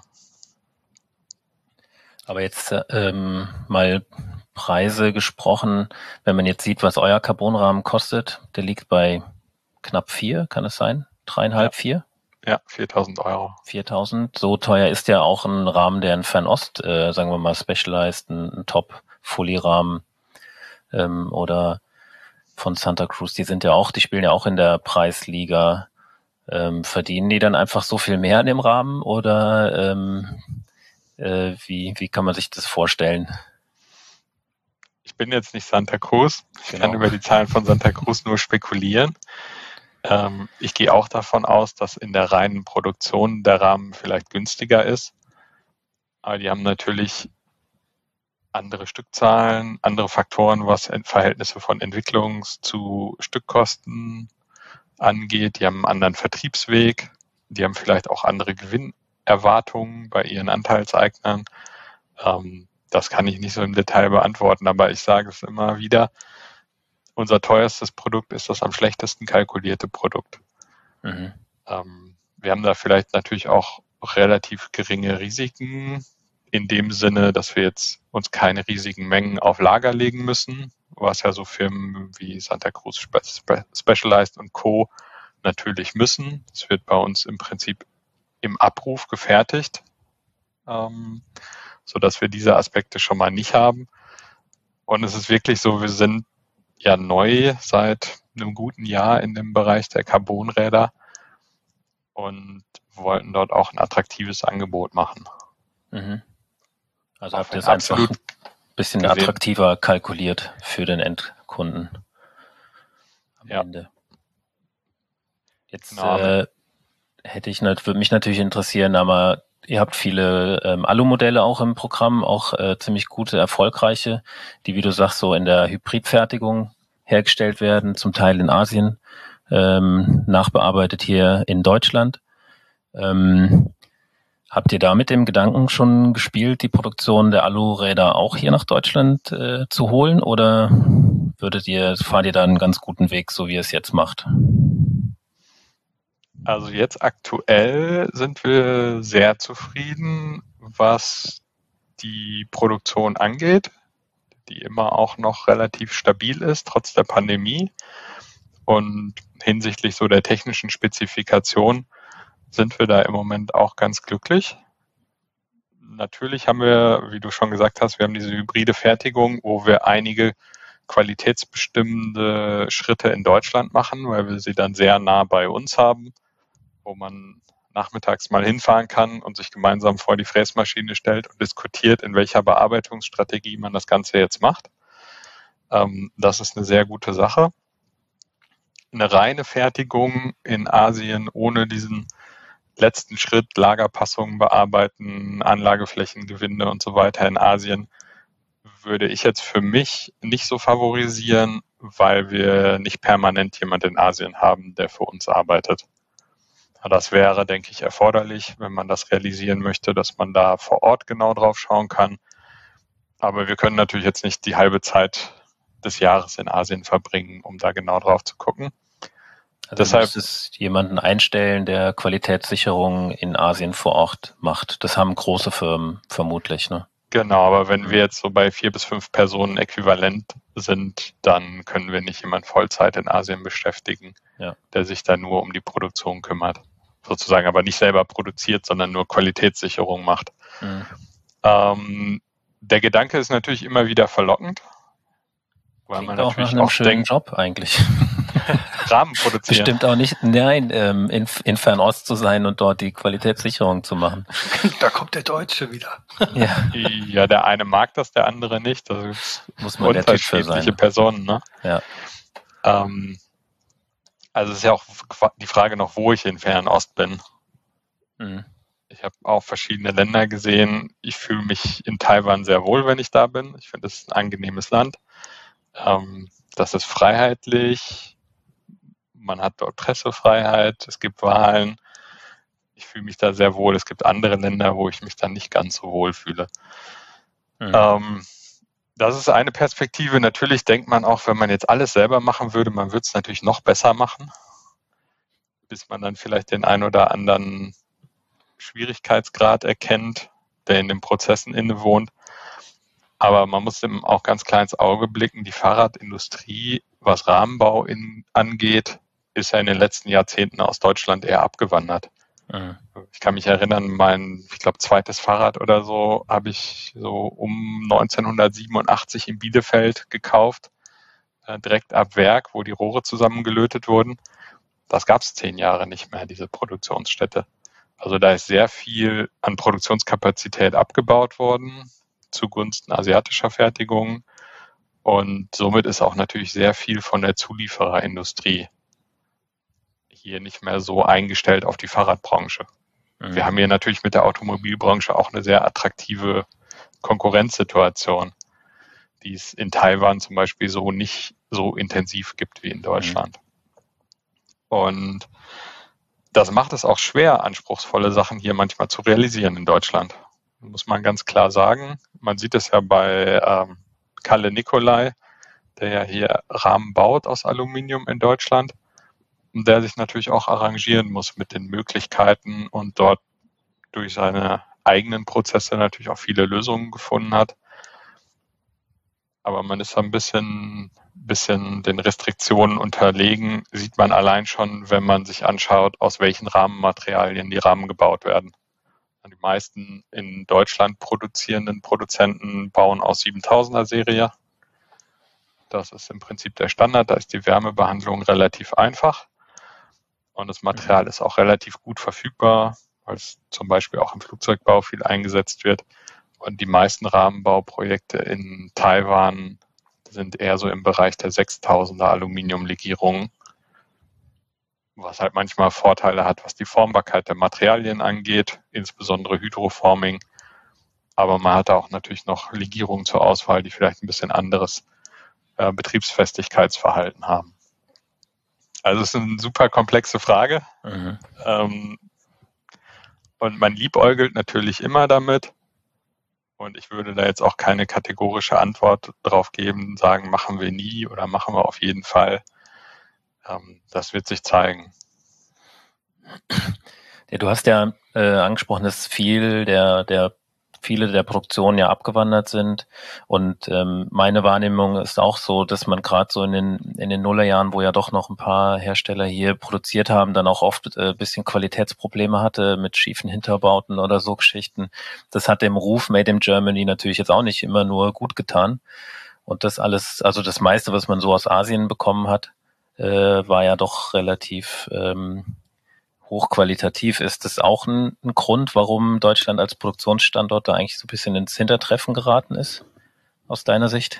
Aber jetzt ähm, mal Preise gesprochen, wenn man jetzt sieht, was euer Carbonrahmen kostet, der liegt bei knapp vier, kann es sein? Dreieinhalb, Ja. vier? Ja, viertausend Euro. viertausend. So teuer ist ja auch ein Rahmen, der in Fernost, äh, sagen wir mal, Specialized, ein, ein Top-Fully-Rahmen ähm, oder von Santa Cruz, die sind ja auch, die spielen ja auch in der Preisliga. Ähm, verdienen die dann einfach so viel mehr in dem Rahmen oder ähm, äh, wie, wie kann man sich das vorstellen? Ich bin jetzt nicht Santa Cruz. Ich Genau. kann über die Zahlen von Santa Cruz nur spekulieren. Ähm, ich gehe auch davon aus, dass in der reinen Produktion der Rahmen vielleicht günstiger ist. Aber die haben natürlich andere Stückzahlen, andere Faktoren, was Verhältnisse von Entwicklungs- zu Stückkosten angeht. Die haben einen anderen Vertriebsweg. Die haben vielleicht auch andere Gewinnerwartungen bei ihren Anteilseignern. Ähm, das kann ich nicht so im Detail beantworten, aber ich sage es immer wieder. unser teuerstes Produkt ist das am schlechtesten kalkulierte Produkt. Mhm. Ähm, wir haben da vielleicht natürlich auch relativ geringe Risiken, in dem Sinne, dass wir jetzt uns keine riesigen Mengen auf Lager legen müssen, was ja so Firmen wie Santa Cruz Spe- Specialized und Co. natürlich müssen. Das wird bei uns im Prinzip im Abruf gefertigt, ähm, sodass wir diese Aspekte schon mal nicht haben. Und es ist wirklich so, wir sind ja neu seit einem guten Jahr in dem Bereich der Carbonräder und wollten dort auch ein attraktives Angebot machen. Mhm. Also habt ihr es einfach ein bisschen gesehen. Attraktiver kalkuliert für den Endkunden am ja. Ende. Jetzt genau. äh, hätte ich würde mich natürlich interessieren, aber ihr habt viele ähm, Alu-Modelle auch im Programm, auch äh, ziemlich gute, erfolgreiche, die, wie du sagst, so in der Hybridfertigung hergestellt werden, zum Teil in Asien, ähm, nachbearbeitet hier in Deutschland. Ähm, habt ihr da mit dem Gedanken schon gespielt, die Produktion der Alu-Räder auch hier nach Deutschland äh, zu holen, oder würdet ihr, fahrt ihr da einen ganz guten Weg, so wie ihr es jetzt macht? Also jetzt aktuell sind wir sehr zufrieden, was die Produktion angeht, die immer auch noch relativ stabil ist, trotz der Pandemie. Und hinsichtlich so der technischen Spezifikation sind wir da im Moment auch ganz glücklich. Natürlich haben wir, wie du schon gesagt hast, wir haben diese hybride Fertigung, wo wir einige qualitätsbestimmende Schritte in Deutschland machen, weil wir sie dann sehr nah bei uns haben, wo man nachmittags mal hinfahren kann und sich gemeinsam vor die Fräsmaschine stellt und diskutiert, in welcher Bearbeitungsstrategie man das Ganze jetzt macht. Ähm, das ist eine sehr gute Sache. Eine reine Fertigung in Asien ohne diesen letzten Schritt, Lagerpassungen bearbeiten, Anlageflächengewinde und so weiter in Asien, würde ich jetzt für mich nicht so favorisieren, weil wir nicht permanent jemand in Asien haben, der für uns arbeitet. Das wäre, denke ich, erforderlich, wenn man das realisieren möchte, dass man da vor Ort genau drauf schauen kann. Aber wir können natürlich jetzt nicht die halbe Zeit des Jahres in Asien verbringen, um da genau drauf zu gucken. Also Deshalb muss es jemanden einstellen, der Qualitätssicherung in Asien vor Ort macht. Das haben große Firmen vermutlich, ne? Genau, aber wenn wir jetzt so bei vier bis fünf Personen äquivalent sind, dann können wir nicht jemanden Vollzeit in Asien beschäftigen, ja. der sich da nur um die Produktion kümmert. Sozusagen aber nicht selber produziert, sondern nur Qualitätssicherung macht. Mhm. Ähm, der Gedanke ist natürlich immer wieder verlockend, weil Klingt man auch natürlich nach einem auch schönen denkt, Job eigentlich. Rahmen produzieren. Bestimmt auch nicht, nein, ähm, in, in Fernost zu sein und dort die Qualitätssicherung zu machen. Da kommt der Deutsche wieder. Ja, ja, der eine mag das, der andere nicht. Das muss man der Typ für sein. Unterschiedliche Personen, ne? Ja. Ähm, also es ist ja auch die Frage noch, wo ich in Fernost bin. Mhm. Ich habe auch verschiedene Länder gesehen. Ich fühle mich in Taiwan sehr wohl, wenn ich da bin. Ich finde, es ist ein angenehmes Land. Ähm, das ist freiheitlich. Man hat dort Pressefreiheit. Es gibt Wahlen. Ich fühle mich da sehr wohl. Es gibt andere Länder, wo ich mich dann nicht ganz so wohl fühle. Mhm. Ähm, das ist eine Perspektive. Natürlich denkt man auch, wenn man jetzt alles selber machen würde, man würde es natürlich noch besser machen, bis man dann vielleicht den ein oder anderen Schwierigkeitsgrad erkennt, der in den Prozessen innewohnt. Aber man muss eben auch ganz klar ins Auge blicken, die Fahrradindustrie, was Rahmenbau in, angeht, ist ja in den letzten Jahrzehnten aus Deutschland eher abgewandert. Mhm. Ich kann mich erinnern, mein, ich glaube, zweites Fahrrad oder so habe ich so um neunzehnhundertsiebenundachtzig in Bielefeld gekauft, äh, direkt ab Werk, wo die Rohre zusammengelötet wurden. Das gab es zehn Jahre nicht mehr, diese Produktionsstätte. Also da ist sehr viel an Produktionskapazität abgebaut worden zugunsten asiatischer Fertigung und somit ist auch natürlich sehr viel von der Zuliefererindustrie hier nicht mehr so eingestellt auf die Fahrradbranche. Mhm. Wir haben hier natürlich mit der Automobilbranche auch eine sehr attraktive Konkurrenzsituation, die es in Taiwan zum Beispiel so nicht so intensiv gibt wie in Deutschland. Mhm. Und das macht es auch schwer, anspruchsvolle Sachen hier manchmal zu realisieren in Deutschland. Muss man ganz klar sagen. Man sieht es ja bei ähm, Kalle Nicolai, der ja hier Rahmen baut aus Aluminium in Deutschland und der sich natürlich auch arrangieren muss mit den Möglichkeiten und dort durch seine eigenen Prozesse natürlich auch viele Lösungen gefunden hat. Aber man ist ein bisschen, bisschen den Restriktionen unterlegen, sieht man allein schon, wenn man sich anschaut, aus welchen Rahmenmaterialien die Rahmen gebaut werden. Die meisten in Deutschland produzierenden Produzenten bauen aus siebentausender Serie. Das ist im Prinzip der Standard, da ist die Wärmebehandlung relativ einfach und das Material ist auch relativ gut verfügbar, weil es zum Beispiel auch im Flugzeugbau viel eingesetzt wird. Und die meisten Rahmenbauprojekte in Taiwan sind eher so im Bereich der sechstausender Aluminiumlegierungen, was halt manchmal Vorteile hat, was die Formbarkeit der Materialien angeht, insbesondere Hydroforming. Aber man hat auch natürlich noch Legierungen zur Auswahl, die vielleicht ein bisschen anderes äh, Betriebsfestigkeitsverhalten haben. Also es ist eine super komplexe Frage. Mhm. Ähm, und man liebäugelt natürlich immer damit. Und ich würde da jetzt auch keine kategorische Antwort drauf geben, sagen, machen wir nie oder machen wir auf jeden Fall. Ähm, das wird sich zeigen. Ja, du hast ja äh, angesprochen, dass viel der, der viele der Produktionen ja abgewandert sind. Und ähm, meine Wahrnehmung ist auch so, dass man gerade so in den in den Nullerjahren, wo ja doch noch ein paar Hersteller hier produziert haben, dann auch oft ein äh, bisschen Qualitätsprobleme hatte mit schiefen Hinterbauten oder so Geschichten. Das hat dem Ruf Made in Germany natürlich jetzt auch nicht immer nur gut getan. Und das alles, also das meiste, was man so aus Asien bekommen hat, äh, war ja doch relativ ähm, hochqualitativ. Ist das auch ein, ein Grund, warum Deutschland als Produktionsstandort da eigentlich so ein bisschen ins Hintertreffen geraten ist, aus deiner Sicht?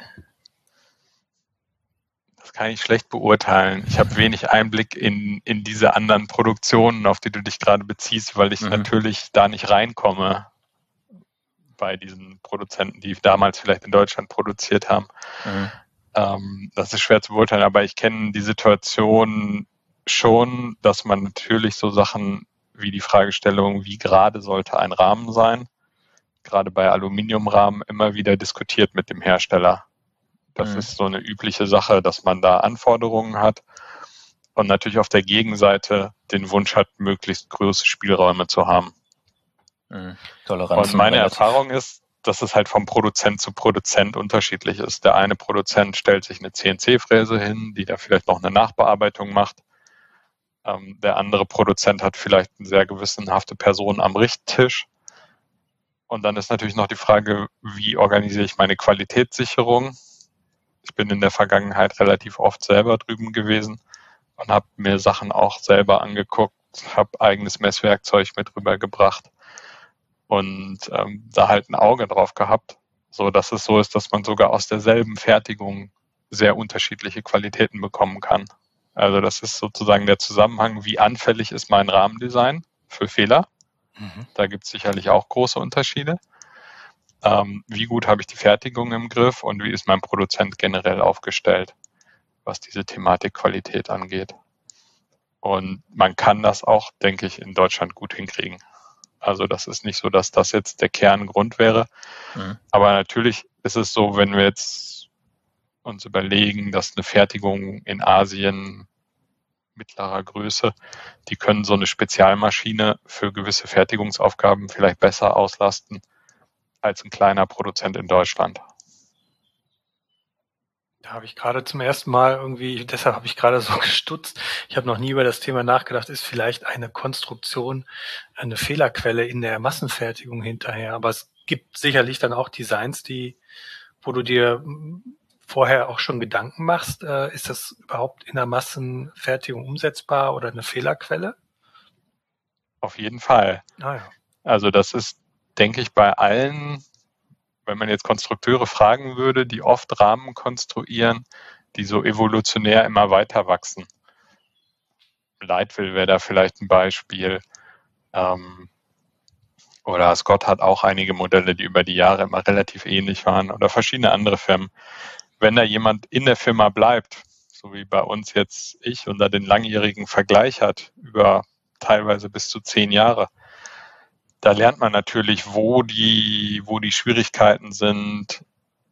Das kann ich schlecht beurteilen. Ich habe wenig Einblick in, in diese anderen Produktionen, auf die du dich gerade beziehst, weil ich mhm. natürlich da nicht reinkomme bei diesen Produzenten, die damals vielleicht in Deutschland produziert haben. Mhm. Ähm, das ist schwer zu beurteilen, aber ich kenne die Situation schon, dass man natürlich so Sachen wie die Fragestellung, wie gerade sollte ein Rahmen sein, gerade bei Aluminiumrahmen immer wieder diskutiert mit dem Hersteller. Das mhm. ist so eine übliche Sache, dass man da Anforderungen hat und natürlich auf der Gegenseite den Wunsch hat, möglichst große Spielräume zu haben. Mhm. Toleranz. Und meine relativ. Erfahrung ist, dass es halt vom Produzent zu Produzent unterschiedlich ist. Der eine Produzent stellt sich eine C N C-Fräse hin, die da vielleicht noch eine Nachbearbeitung macht. Ähm, der andere Produzent hat vielleicht eine sehr gewissenhafte Person am Richttisch. Und dann ist natürlich noch die Frage, wie organisiere ich meine Qualitätssicherung? Ich bin in der Vergangenheit relativ oft selber drüben gewesen und habe mir Sachen auch selber angeguckt, habe eigenes Messwerkzeug mit rübergebracht und ähm, da halt ein Auge drauf gehabt, so dass es so ist, dass man sogar aus derselben Fertigung sehr unterschiedliche Qualitäten bekommen kann. Also das ist sozusagen der Zusammenhang, wie anfällig ist mein Rahmendesign für Fehler. Mhm. Da gibt es sicherlich auch große Unterschiede. Ähm, wie gut habe ich die Fertigung im Griff und wie ist mein Produzent generell aufgestellt, was diese Thematik Qualität angeht. Und man kann das auch, denke ich, in Deutschland gut hinkriegen. Also das ist nicht so, dass das jetzt der Kerngrund wäre. Mhm. Aber natürlich ist es so, wenn wir jetzt uns überlegen, dass eine Fertigung in Asien mittlerer Größe, die können so eine Spezialmaschine für gewisse Fertigungsaufgaben vielleicht besser auslasten als ein kleiner Produzent in Deutschland. Da habe ich gerade zum ersten Mal irgendwie, deshalb habe ich gerade so gestutzt. Ich habe noch nie über das Thema nachgedacht, ist vielleicht eine Konstruktion eine Fehlerquelle in der Massenfertigung hinterher. Aber es gibt sicherlich dann auch Designs, die, wo du dir vorher auch schon Gedanken machst, äh, ist das überhaupt in der Massenfertigung umsetzbar oder eine Fehlerquelle? Auf jeden Fall. Ah, ja. Also das ist, denke ich, bei allen, wenn man jetzt Konstrukteure fragen würde, die oft Rahmen konstruieren, die so evolutionär immer weiter wachsen. Leitwil wäre da vielleicht ein Beispiel. Ähm, oder Scott hat auch einige Modelle, die über die Jahre immer relativ ähnlich waren oder verschiedene andere Firmen. Wenn da jemand in der Firma bleibt, so wie bei uns jetzt ich, und da den langjährigen Vergleich hat, über teilweise bis zu zehn Jahre, da lernt man natürlich, wo die, wo die Schwierigkeiten sind,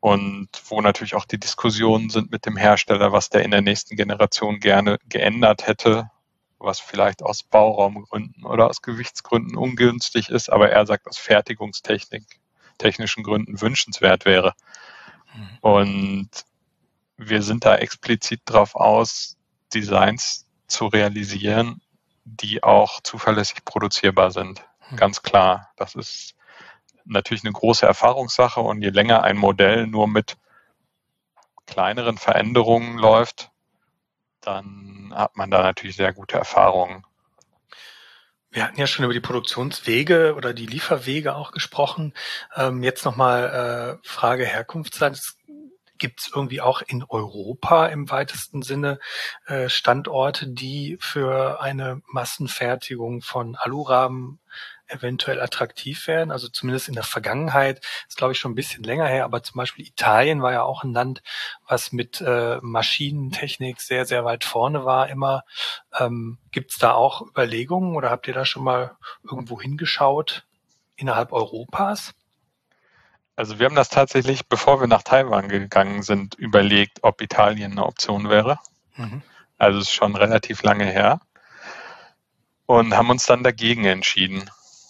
und wo natürlich auch die Diskussionen sind mit dem Hersteller, was der in der nächsten Generation gerne geändert hätte, was vielleicht aus Bauraumgründen oder aus Gewichtsgründen ungünstig ist, aber er sagt, aus Fertigungstechnik, technischen Gründen wünschenswert wäre. Mhm. Und wir sind da explizit drauf aus, Designs zu realisieren, die auch zuverlässig produzierbar sind. Mhm. Ganz klar. Das ist natürlich eine große Erfahrungssache und je länger ein Modell nur mit kleineren Veränderungen läuft, dann hat man da natürlich sehr gute Erfahrungen. Wir hatten ja schon über die Produktionswege oder die Lieferwege auch gesprochen. Ähm, jetzt nochmal äh, Frage Herkunftsland. Gibt es irgendwie auch in Europa im weitesten Sinne äh, Standorte, die für eine Massenfertigung von Alurahmen eventuell attraktiv wären? Also zumindest in der Vergangenheit, ist glaube ich schon ein bisschen länger her, aber zum Beispiel Italien war ja auch ein Land, was mit äh, Maschinentechnik sehr, sehr weit vorne war immer. Ähm, Gibt es da auch Überlegungen oder habt ihr da schon mal irgendwo hingeschaut innerhalb Europas? Also wir haben das tatsächlich, bevor wir nach Taiwan gegangen sind, überlegt, ob Italien eine Option wäre. Mhm. Also es ist schon relativ lange her. Und haben uns dann dagegen entschieden.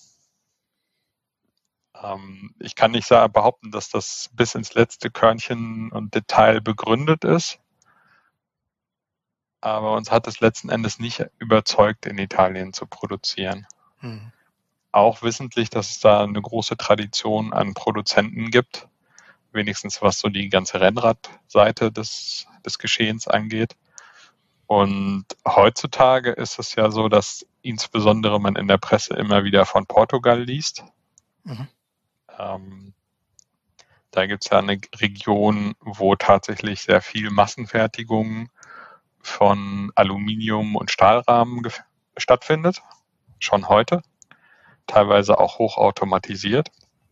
Ähm, ich kann nicht sagen, behaupten, dass das bis ins letzte Körnchen und Detail begründet ist. Aber uns hat es letzten Endes nicht überzeugt, in Italien zu produzieren. Mhm. Auch wissentlich, dass es da eine große Tradition an Produzenten gibt, wenigstens was so die ganze Rennradseite des, des Geschehens angeht. Und heutzutage ist es ja so, dass insbesondere man in der Presse immer wieder von Portugal liest. Mhm. Ähm, da gibt es ja eine Region, wo tatsächlich sehr viel Massenfertigung von Aluminium- und Stahlrahmen gef- stattfindet, schon heute. Teilweise auch hochautomatisiert.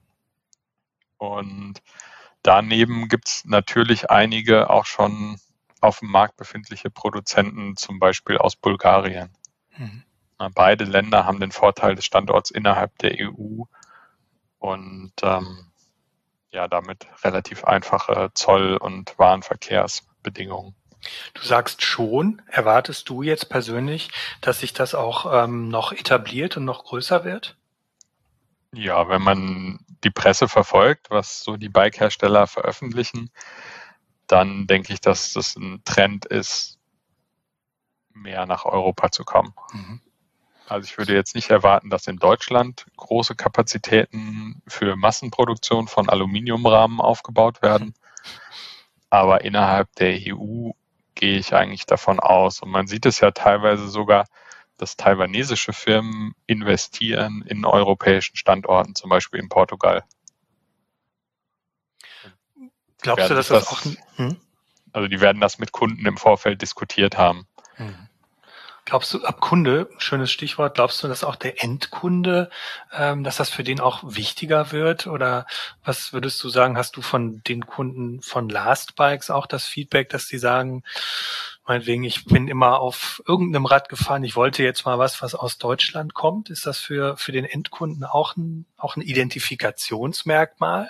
Und daneben gibt es natürlich einige auch schon auf dem Markt befindliche Produzenten, zum Beispiel aus Bulgarien. Mhm. Beide Länder haben den Vorteil des Standorts innerhalb der E U und ähm, ja, damit relativ einfache Zoll- und Warenverkehrsbedingungen. Du sagst schon, erwartest du jetzt persönlich, dass sich das auch ähm, noch etabliert und noch größer wird? Ja, wenn man die Presse verfolgt, was so die Bike-Hersteller veröffentlichen, dann denke ich, dass das ein Trend ist, mehr nach Europa zu kommen. Mhm. Also ich würde jetzt nicht erwarten, dass in Deutschland große Kapazitäten für Massenproduktion von Aluminiumrahmen aufgebaut werden. Aber innerhalb der E U gehe ich eigentlich davon aus. Und man sieht es ja teilweise sogar, dass taiwanesische Firmen investieren in europäischen Standorten, zum Beispiel in Portugal. Glaubst du, dass das, das auch... Hm? Also die werden das mit Kunden im Vorfeld diskutiert haben. Hm. Glaubst du, ab Kunde, schönes Stichwort, glaubst du, dass auch der Endkunde, ähm, dass das für den auch wichtiger wird? Oder was würdest du sagen, hast du von den Kunden von Last Bikes auch das Feedback, dass die sagen, meinetwegen, ich bin immer auf irgendeinem Rad gefahren, ich wollte jetzt mal was, was aus Deutschland kommt? Ist das für, für den Endkunden auch ein, auch ein Identifikationsmerkmal?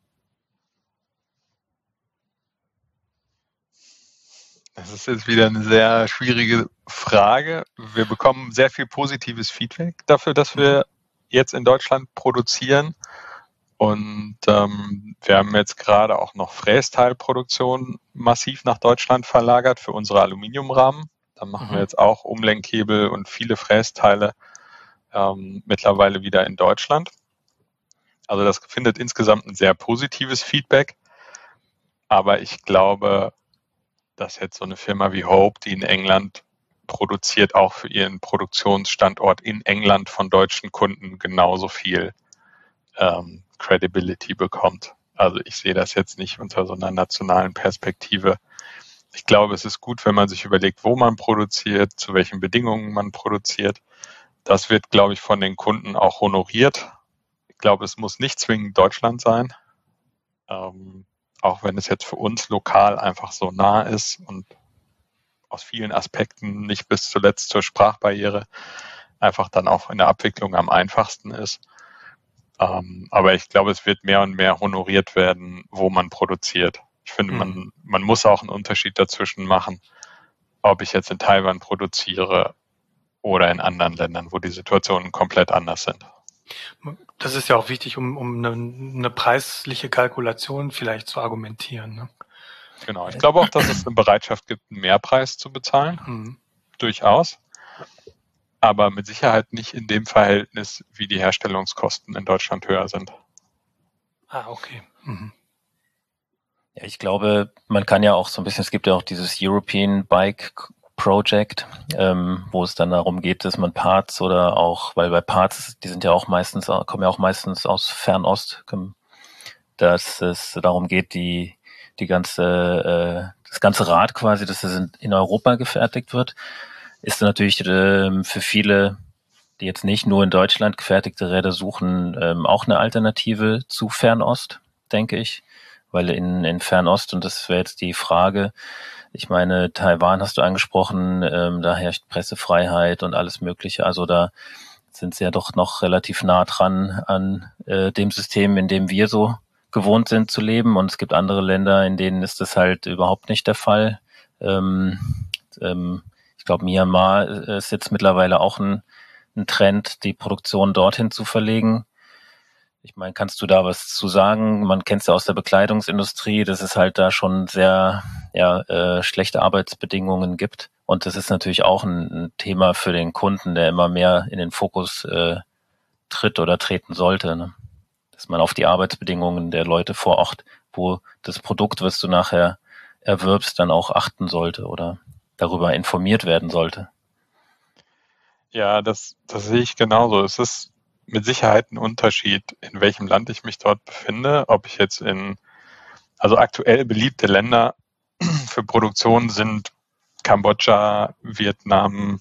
Das ist jetzt wieder eine sehr schwierige Frage. Wir bekommen sehr viel positives Feedback dafür, dass wir jetzt in Deutschland produzieren. Und ähm, wir haben jetzt gerade auch noch Frästeilproduktion massiv nach Deutschland verlagert für unsere Aluminiumrahmen. Da machen mhm. wir jetzt auch Umlenkhebel und viele Frästeile ähm, mittlerweile wieder in Deutschland. Also das findet insgesamt ein sehr positives Feedback. Aber ich glaube, dass jetzt so eine Firma wie Hope, die in England produziert, auch für ihren Produktionsstandort in England von deutschen Kunden genauso viel ähm, Credibility bekommt. Also ich sehe das jetzt nicht unter so einer nationalen Perspektive. Ich glaube, es ist gut, wenn man sich überlegt, wo man produziert, zu welchen Bedingungen man produziert. Das wird, glaube ich, von den Kunden auch honoriert. Ich glaube, es muss nicht zwingend Deutschland sein. Ähm, auch wenn es jetzt für uns lokal einfach so nah ist und aus vielen Aspekten nicht bis zuletzt zur Sprachbarriere einfach dann auch in der Abwicklung am einfachsten ist. Ähm, aber ich glaube, es wird mehr und mehr honoriert werden, wo man produziert. Ich finde, Mhm. man, man muss auch einen Unterschied dazwischen machen, ob ich jetzt in Taiwan produziere oder in anderen Ländern, wo die Situationen komplett anders sind. Das ist ja auch wichtig, um, um eine, eine preisliche Kalkulation vielleicht zu argumentieren. Ne? Genau. Ich glaube auch, dass es eine Bereitschaft gibt, einen Mehrpreis zu bezahlen. Mhm. Durchaus. Aber mit Sicherheit nicht in dem Verhältnis, wie die Herstellungskosten in Deutschland höher sind. Ah, okay. Mhm. Ja, ich glaube, man kann ja auch so ein bisschen, es gibt ja auch dieses European Bike Project, ähm, wo es dann darum geht, dass man Parts oder auch, weil bei Parts, die sind ja auch meistens, kommen ja auch meistens aus Fernost, dass es darum geht, die die ganze äh, das ganze Rad quasi, dass es in, in Europa gefertigt wird, ist natürlich ähm, für viele, die jetzt nicht nur in Deutschland gefertigte Räder suchen, ähm, auch eine Alternative zu Fernost, denke ich. Weil in, in Fernost, und das wäre jetzt die Frage, ich meine, Taiwan hast du angesprochen, ähm, da herrscht Pressefreiheit und alles Mögliche. Also da sind sie ja doch noch relativ nah dran an äh, dem System, in dem wir so gewohnt sind zu leben. Und es gibt andere Länder, in denen ist das halt überhaupt nicht der Fall. Ähm, ähm, ich glaube, Myanmar ist jetzt mittlerweile auch ein, ein Trend, die Produktion dorthin zu verlegen. Ich meine, kannst du da was zu sagen? Man kennt es ja aus der Bekleidungsindustrie, dass es halt da schon sehr ja, äh, schlechte Arbeitsbedingungen gibt. Und das ist natürlich auch ein, ein Thema für den Kunden, der immer mehr in den Fokus äh, tritt oder treten sollte. Ne? Dass man auf die Arbeitsbedingungen der Leute vor Ort, wo das Produkt, was du nachher erwirbst, dann auch achten sollte oder darüber informiert werden sollte. Ja, das, das sehe ich genauso. Es ist mit Sicherheit ein Unterschied, in welchem Land ich mich dort befinde, ob ich jetzt in, also aktuell beliebte Länder für Produktion sind Kambodscha, Vietnam,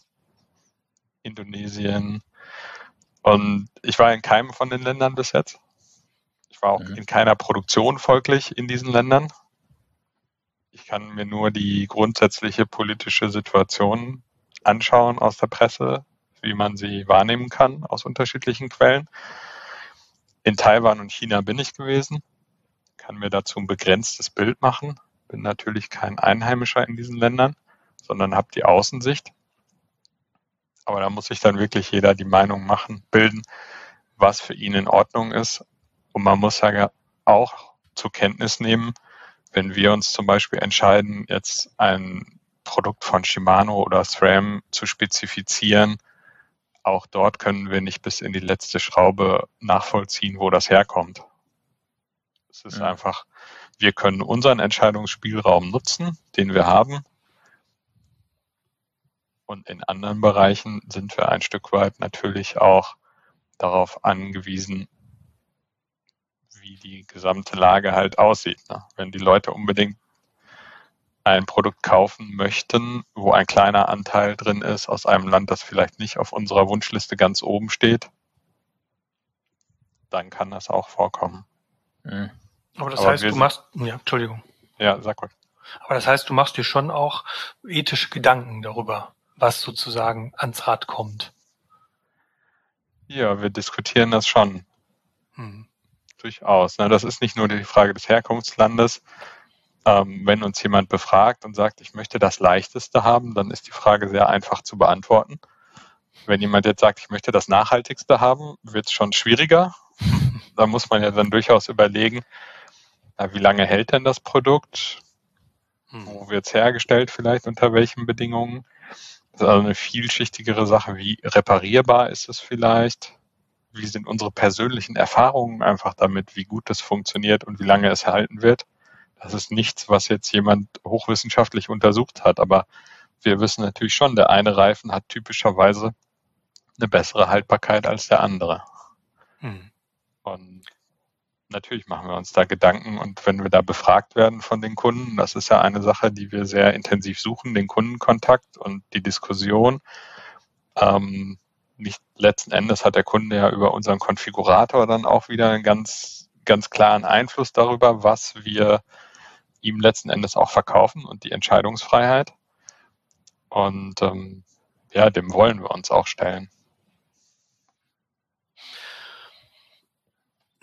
Indonesien. Und ich war in keinem von den Ländern bis jetzt. Ich war auch Mhm. in keiner Produktion folglich in diesen Ländern. Ich kann mir nur die grundsätzliche politische Situation anschauen aus der Presse, wie man sie wahrnehmen kann aus unterschiedlichen Quellen. In Taiwan und China bin ich gewesen, kann mir dazu ein begrenztes Bild machen, bin natürlich kein Einheimischer in diesen Ländern, sondern habe die Außensicht. Aber da muss sich dann wirklich jeder die Meinung machen, bilden, was für ihn in Ordnung ist. Und man muss ja auch zur Kenntnis nehmen, wenn wir uns zum Beispiel entscheiden, jetzt ein Produkt von Shimano oder SRAM zu spezifizieren, auch dort können wir nicht bis in die letzte Schraube nachvollziehen, wo das herkommt. Es ist Mhm. einfach, wir können unseren Entscheidungsspielraum nutzen, den wir haben. Und in anderen Bereichen sind wir ein Stück weit natürlich auch darauf angewiesen, wie die gesamte Lage halt aussieht. Ne? Wenn die Leute unbedingt ein Produkt kaufen möchten, wo ein kleiner Anteil drin ist aus einem Land, das vielleicht nicht auf unserer Wunschliste ganz oben steht, dann kann das auch vorkommen. Mhm. Aber das Aber heißt, wir du sind- machst, ja, Entschuldigung. Ja, sag mal. Aber das heißt, du machst dir schon auch ethische Gedanken darüber, was sozusagen ans Rad kommt. Ja, wir diskutieren das schon. Hm. Durchaus. Ne? Das ist nicht nur die Frage des Herkunftslandes. Ähm, wenn uns jemand befragt und sagt, ich möchte das Leichteste haben, dann ist die Frage sehr einfach zu beantworten. Wenn jemand jetzt sagt, ich möchte das Nachhaltigste haben, wird es schon schwieriger. Da muss man ja dann durchaus überlegen, na, wie lange hält denn das Produkt? Hm. Wo wird es hergestellt, vielleicht unter welchen Bedingungen? Das ist also eine vielschichtigere Sache. Wie reparierbar ist es vielleicht? Wie sind unsere persönlichen Erfahrungen einfach damit, wie gut das funktioniert und wie lange es halten wird? Das ist nichts, was jetzt jemand hochwissenschaftlich untersucht hat, aber wir wissen natürlich schon, der eine Reifen hat typischerweise eine bessere Haltbarkeit als der andere. Hm. Und natürlich machen wir uns da Gedanken, und wenn wir da befragt werden von den Kunden, das ist ja eine Sache, die wir sehr intensiv suchen, den Kundenkontakt und die Diskussion. Ähm, nicht letzten Endes hat der Kunde ja über unseren Konfigurator dann auch wieder einen ganz, ganz klaren Einfluss darüber, was wir ihm letzten Endes auch verkaufen und die Entscheidungsfreiheit. Und ähm, ja, dem wollen wir uns auch stellen.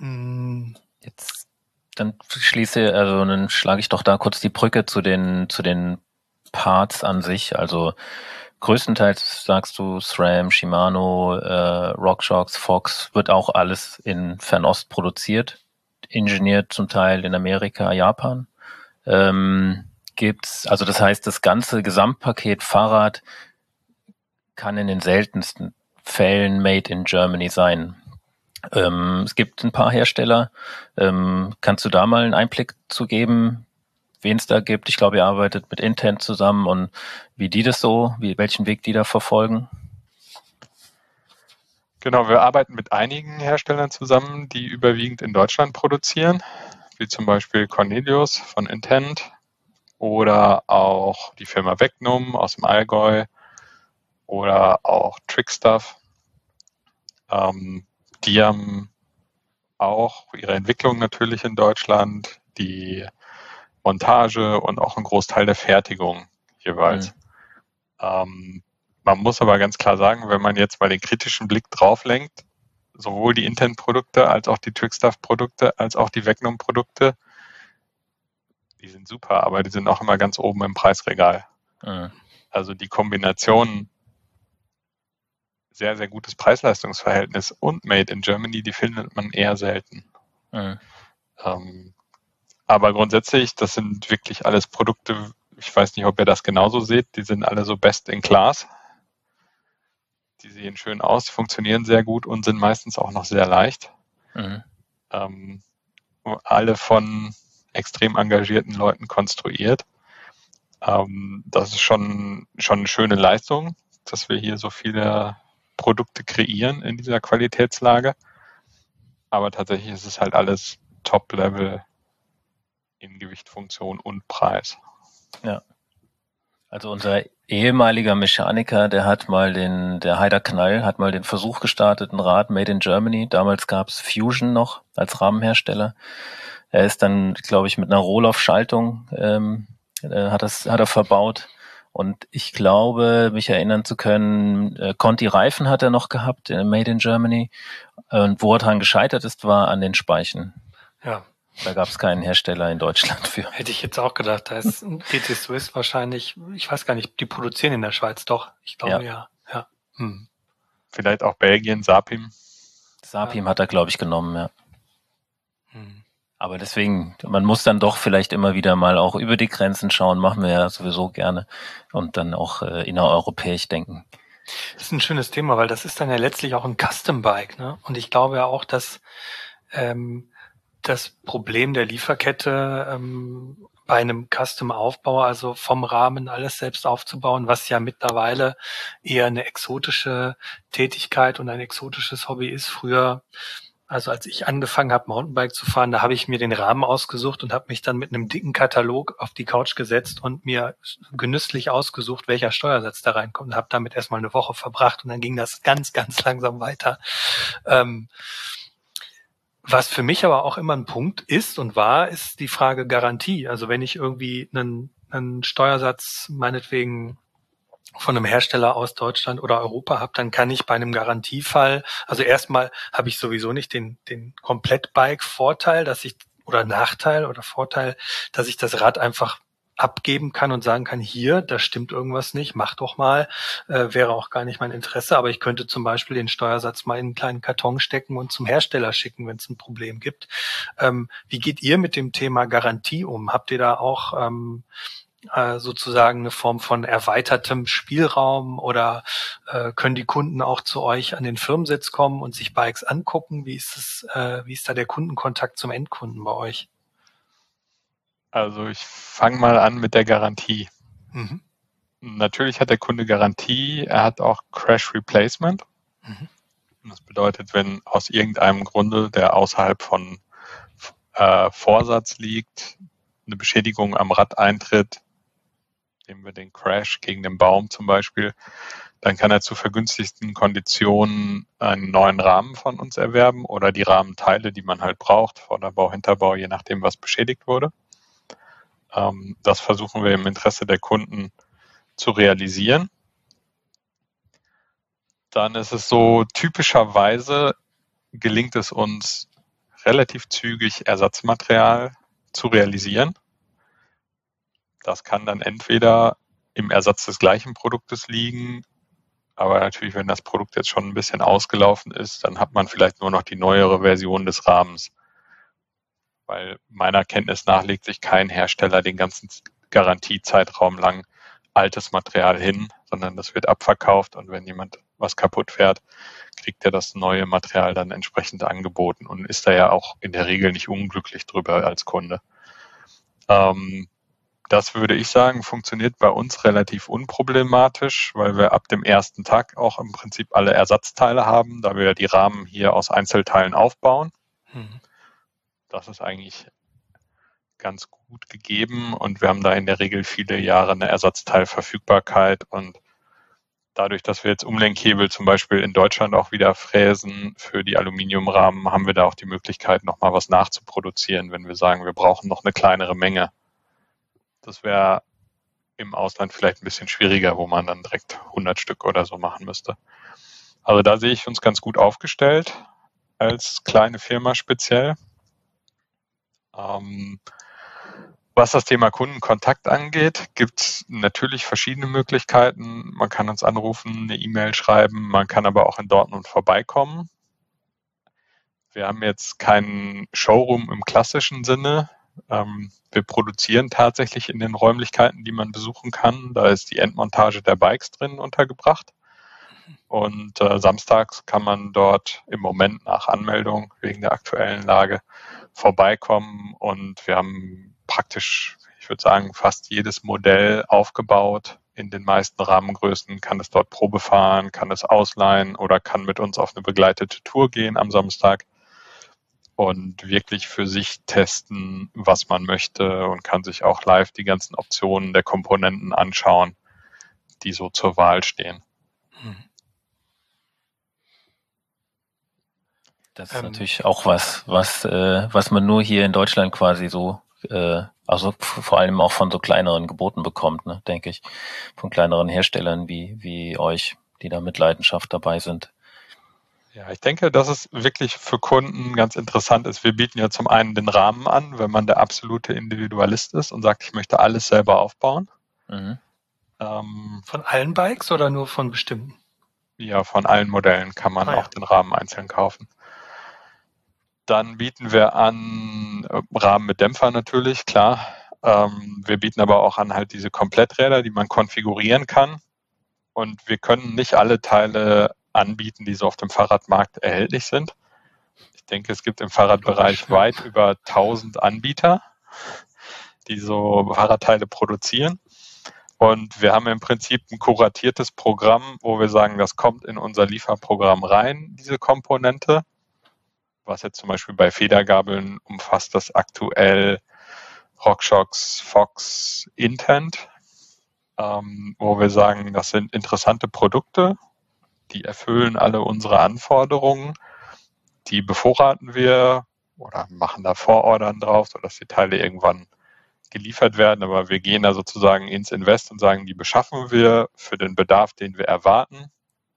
Jetzt, dann schließe, also dann schlage ich doch da kurz die Brücke zu den, zu den Parts an sich. Also größtenteils sagst du SRAM, Shimano, äh, RockShox, Fox, wird auch alles in Fernost produziert, ingeniert zum Teil in Amerika, Japan. Ähm, gibt's, also das heißt, das ganze Gesamtpaket Fahrrad kann in den seltensten Fällen made in Germany sein. Ähm, es gibt ein paar Hersteller. Ähm, kannst du da mal einen Einblick zu geben, wen es da gibt? Ich glaube, ihr arbeitet mit Intent zusammen und wie die das so, wie, welchen Weg die da verfolgen? Genau, wir arbeiten mit einigen Herstellern zusammen, die überwiegend in Deutschland produzieren, wie zum Beispiel Cornelius von Intent oder auch die Firma Vegnum aus dem Allgäu oder auch Trickstuff. Ähm, die haben auch ihre Entwicklung natürlich in Deutschland, die Montage und auch einen Großteil der Fertigung jeweils. Mhm. Ähm, man muss aber ganz klar sagen, wenn man jetzt mal den kritischen Blick drauf lenkt, sowohl die Intent-Produkte als auch die Trickstuff-Produkte als auch die Vegnum-Produkte, die sind super, aber die sind auch immer ganz oben im Preisregal. Mhm. Also die Kombination sehr, sehr gutes Preis-Leistungs-Verhältnis und Made in Germany, die findet man eher selten. Mhm. Ähm, aber grundsätzlich, das sind wirklich alles Produkte, ich weiß nicht, ob ihr das genauso seht, die sind alle so best in class. Die sehen schön aus, funktionieren sehr gut und sind meistens auch noch sehr leicht. Mhm. Ähm, alle von extrem engagierten Leuten konstruiert. Ähm, das ist schon, schon eine schöne Leistung, dass wir hier so viele Produkte kreieren in dieser Qualitätslage. Aber tatsächlich ist es halt alles Top-Level in Gewicht, Funktion und Preis. Ja. Also unser ehemaliger Mechaniker, der hat mal den, der Heider Knall, hat mal den Versuch gestartet, ein Rad made in Germany. Damals gab es Fusion noch als Rahmenhersteller. Er ist dann, glaube ich, mit einer Rohloff-Schaltung ähm, äh, hat das, hat er verbaut. Und ich glaube, mich erinnern zu können, äh, Conti Reifen hat er noch gehabt, äh, made in Germany. Und wo er dran gescheitert ist, war an den Speichen. Ja. Da gab es keinen Hersteller in Deutschland für. Hätte ich jetzt auch gedacht. Da ist T T Swiss wahrscheinlich, ich weiß gar nicht, die produzieren in der Schweiz doch. Ich glaube ja. ja. ja. Hm. Vielleicht auch Belgien, Sapim. Sapim ja. hat er, glaube ich, genommen, ja. Hm. Aber deswegen, man muss dann doch vielleicht immer wieder mal auch über die Grenzen schauen, machen wir ja sowieso gerne und dann auch äh, innereuropäisch denken. Das ist ein schönes Thema, weil das ist dann ja letztlich auch ein Custom-Bike, ne? Und ich glaube ja auch, dass ähm, das Problem der Lieferkette ähm, bei einem Custom-Aufbau, also vom Rahmen alles selbst aufzubauen, was ja mittlerweile eher eine exotische Tätigkeit und ein exotisches Hobby ist. Früher, also als ich angefangen habe, Mountainbike zu fahren, da habe ich mir den Rahmen ausgesucht und habe mich dann mit einem dicken Katalog auf die Couch gesetzt und mir genüsslich ausgesucht, welcher Steuersatz da reinkommt und habe damit erstmal eine Woche verbracht und dann ging das ganz, ganz langsam weiter. Ähm, Was für mich aber auch immer ein Punkt ist und war, ist die Frage Garantie. Also wenn ich irgendwie einen, einen Steuersatz meinetwegen von einem Hersteller aus Deutschland oder Europa habe, dann kann ich bei einem Garantiefall, also erstmal habe ich sowieso nicht den, den Komplett-Bike-Vorteil, dass ich, oder Nachteil oder Vorteil, dass ich das Rad einfach abgeben kann und sagen kann, hier, da stimmt irgendwas nicht, mach doch mal, äh, wäre auch gar nicht mein Interesse, aber ich könnte zum Beispiel den Steuersatz mal in einen kleinen Karton stecken und zum Hersteller schicken, wenn es ein Problem gibt. Ähm, wie geht ihr mit dem Thema Garantie um? Habt ihr da auch ähm, äh, sozusagen eine Form von erweitertem Spielraum oder äh, können die Kunden auch zu euch an den Firmensitz kommen und sich Bikes angucken? Wie ist es, äh, wie ist da der Kundenkontakt zum Endkunden bei euch? Also ich fange mal an mit der Garantie. Mhm. Natürlich hat der Kunde Garantie, er hat auch Crash Replacement. Mhm. Das bedeutet, wenn aus irgendeinem Grunde, der außerhalb von äh, Vorsatz liegt, eine Beschädigung am Rad eintritt, nehmen wir den Crash gegen den Baum zum Beispiel, dann kann er zu vergünstigten Konditionen einen neuen Rahmen von uns erwerben oder die Rahmenteile, die man halt braucht, Vorderbau, Hinterbau, je nachdem, was beschädigt wurde. Das versuchen wir im Interesse der Kunden zu realisieren. Dann ist es so, typischerweise gelingt es uns relativ zügig Ersatzmaterial zu realisieren. Das kann dann entweder im Ersatz des gleichen Produktes liegen, aber natürlich, wenn das Produkt jetzt schon ein bisschen ausgelaufen ist, dann hat man vielleicht nur noch die neuere Version des Rahmens. Weil meiner Kenntnis nach legt sich kein Hersteller den ganzen Garantiezeitraum lang altes Material hin, sondern das wird abverkauft und wenn jemand was kaputt fährt, kriegt er das neue Material dann entsprechend angeboten und ist da ja auch in der Regel nicht unglücklich drüber als Kunde. Ähm, das würde ich sagen, funktioniert bei uns relativ unproblematisch, weil wir ab dem ersten Tag auch im Prinzip alle Ersatzteile haben, da wir die Rahmen hier aus Einzelteilen aufbauen. Hm. Das ist eigentlich ganz gut gegeben und wir haben da in der Regel viele Jahre eine Ersatzteilverfügbarkeit und dadurch, dass wir jetzt Umlenkhebel zum Beispiel in Deutschland auch wieder fräsen für die Aluminiumrahmen, haben wir da auch die Möglichkeit, nochmal was nachzuproduzieren, wenn wir sagen, wir brauchen noch eine kleinere Menge. Das wäre im Ausland vielleicht ein bisschen schwieriger, wo man dann direkt hundert Stück oder so machen müsste. Also da sehe ich uns ganz gut aufgestellt als kleine Firma speziell. Ähm, Was das Thema Kundenkontakt angeht, gibt es natürlich verschiedene Möglichkeiten. Man kann uns anrufen, eine E-Mail schreiben, man kann aber auch in Dortmund vorbeikommen. Wir haben jetzt keinen Showroom im klassischen Sinne. Ähm, wir produzieren tatsächlich in den Räumlichkeiten, die man besuchen kann. Da ist die Endmontage der Bikes drin untergebracht. Und äh, samstags kann man dort im Moment nach Anmeldung wegen der aktuellen Lage vorbeikommen und wir haben praktisch, ich würde sagen, fast jedes Modell aufgebaut. In den meisten Rahmengrößen kann es dort Probe fahren, kann es ausleihen oder kann mit uns auf eine begleitete Tour gehen am Samstag und wirklich für sich testen, was man möchte und kann sich auch live die ganzen Optionen der Komponenten anschauen, die so zur Wahl stehen. Hm. Das ist ähm, natürlich auch was, was, äh, was man nur hier in Deutschland quasi so, äh, also vor allem auch von so kleineren Geboten bekommt, ne, denke ich, von kleineren Herstellern wie, wie euch, die da mit Leidenschaft dabei sind. Ja, ich denke, dass es wirklich für Kunden ganz interessant ist. Wir bieten ja zum einen den Rahmen an, wenn man der absolute Individualist ist und sagt, ich möchte alles selber aufbauen. Mhm. Ähm, von allen Bikes oder nur von bestimmten? Ja, von allen Modellen kann man ah, auch ja. den Rahmen einzeln kaufen. Dann bieten wir an äh, Rahmen mit Dämpfer natürlich, klar. Ähm, wir bieten aber auch an halt diese Kompletträder, die man konfigurieren kann. Und wir können nicht alle Teile anbieten, die so auf dem Fahrradmarkt erhältlich sind. Ich denke, es gibt im Fahrradbereich weit über tausend Anbieter, die so Fahrradteile produzieren. Und wir haben im Prinzip ein kuratiertes Programm, wo wir sagen, das kommt in unser Lieferprogramm rein, diese Komponente. Was jetzt zum Beispiel bei Federgabeln umfasst das aktuell RockShox Fox Intent, ähm, wo wir sagen, das sind interessante Produkte, die erfüllen alle unsere Anforderungen, die bevorraten wir oder machen da Vorordern drauf, sodass die Teile irgendwann geliefert werden, aber wir gehen da sozusagen ins Invest und sagen, die beschaffen wir für den Bedarf, den wir erwarten.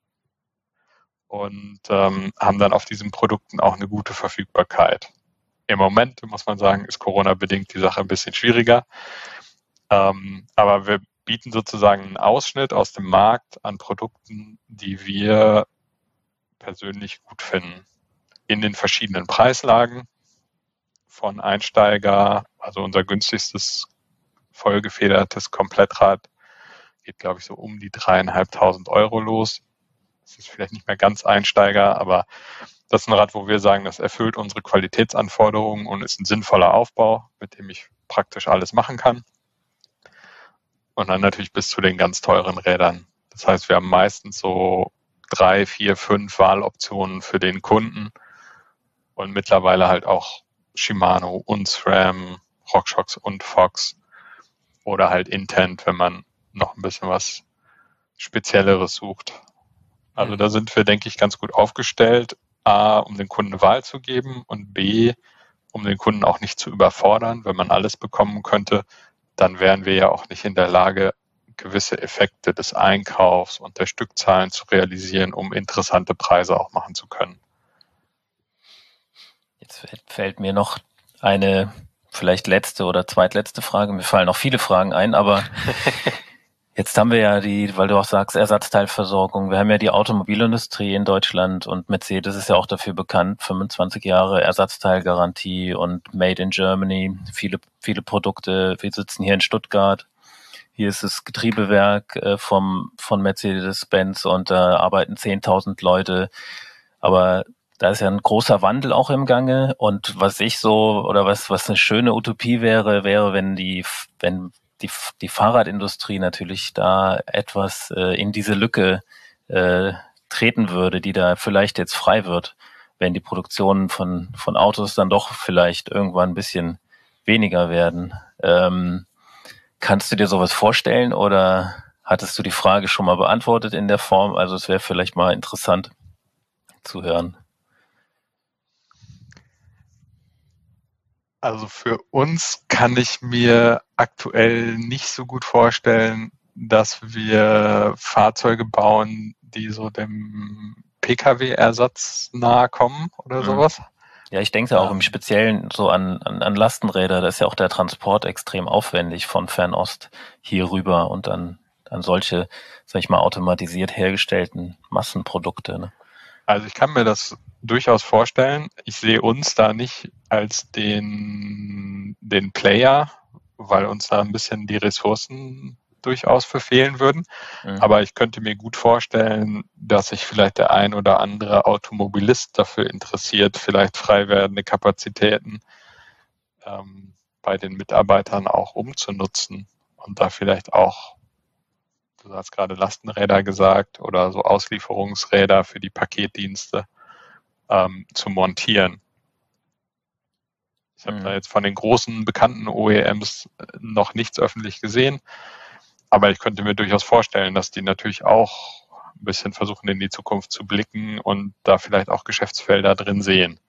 Und ähm, haben dann auf diesen Produkten auch eine gute Verfügbarkeit. Im Moment, muss man sagen, ist Corona-bedingt die Sache ein bisschen schwieriger. Ähm, aber wir bieten sozusagen einen Ausschnitt aus dem Markt an Produkten, die wir persönlich gut finden. In den verschiedenen Preislagen von Einsteiger, also unser günstigstes vollgefedertes Komplettrad geht, glaube ich, so um die dreieinhalbtausend Euro los. Das ist vielleicht nicht mehr ganz Einsteiger, aber das ist ein Rad, wo wir sagen, das erfüllt unsere Qualitätsanforderungen und ist ein sinnvoller Aufbau, mit dem ich praktisch alles machen kann. Und dann natürlich bis zu den ganz teuren Rädern. Das heißt, wir haben meistens so drei, vier, fünf Wahloptionen für den Kunden und mittlerweile halt auch Shimano und SRAM, RockShox und Fox oder halt Intent, wenn man noch ein bisschen was Spezielleres sucht. Also da sind wir, denke ich, ganz gut aufgestellt, A, um den Kunden Wahl zu geben und B, um den Kunden auch nicht zu überfordern. Wenn man alles bekommen könnte, dann wären wir ja auch nicht in der Lage, gewisse Effekte des Einkaufs und der Stückzahlen zu realisieren, um interessante Preise auch machen zu können. Jetzt fällt mir noch eine vielleicht letzte oder zweitletzte Frage. Mir fallen noch viele Fragen ein, aber jetzt haben wir ja die, weil du auch sagst, Ersatzteilversorgung. Wir haben ja die Automobilindustrie in Deutschland und Mercedes ist ja auch dafür bekannt, fünfundzwanzig Jahre Ersatzteilgarantie und Made in Germany, viele, viele Produkte. Wir sitzen hier in Stuttgart. Hier ist das Getriebewerk äh, vom, von Mercedes-Benz und da äh, arbeiten zehntausend Leute. Aber da ist ja ein großer Wandel auch im Gange. Und was ich so, oder was, was eine schöne Utopie wäre, wäre, wenn die, wenn die, die Fahrradindustrie natürlich da etwas äh, in diese Lücke äh, treten würde, die da vielleicht jetzt frei wird, wenn die Produktionen von, von Autos dann doch vielleicht irgendwann ein bisschen weniger werden. Ähm, kannst du dir sowas vorstellen oder hattest du die Frage schon mal beantwortet in der Form? Also es wäre vielleicht mal interessant zu hören. Also für uns kann ich mir aktuell nicht so gut vorstellen, dass wir Fahrzeuge bauen, die so dem Pkw-Ersatz nahe kommen oder Mhm. sowas. Ja, ich denke auch Ähm. im Speziellen so an, an, an Lastenräder. Da ist ja auch der Transport extrem aufwendig von Fernost hier rüber und dann an solche, sag ich mal, automatisiert hergestellten Massenprodukte. Ne? Also ich kann mir das durchaus vorstellen. Ich sehe uns da nicht als den, den Player, weil uns da ein bisschen die Ressourcen durchaus verfehlen würden. Mhm. Aber ich könnte mir gut vorstellen, dass sich vielleicht der ein oder andere Automobilist dafür interessiert, vielleicht frei werdende Kapazitäten ähm, bei den Mitarbeitern auch umzunutzen und da vielleicht auch, du hast gerade Lastenräder gesagt, oder so Auslieferungsräder für die Paketdienste ähm, zu montieren. Ich habe Mhm. da jetzt von den großen bekannten O E Ms noch nichts öffentlich gesehen, aber ich könnte mir durchaus vorstellen, dass die natürlich auch ein bisschen versuchen, in die Zukunft zu blicken und da vielleicht auch Geschäftsfelder drin sehen.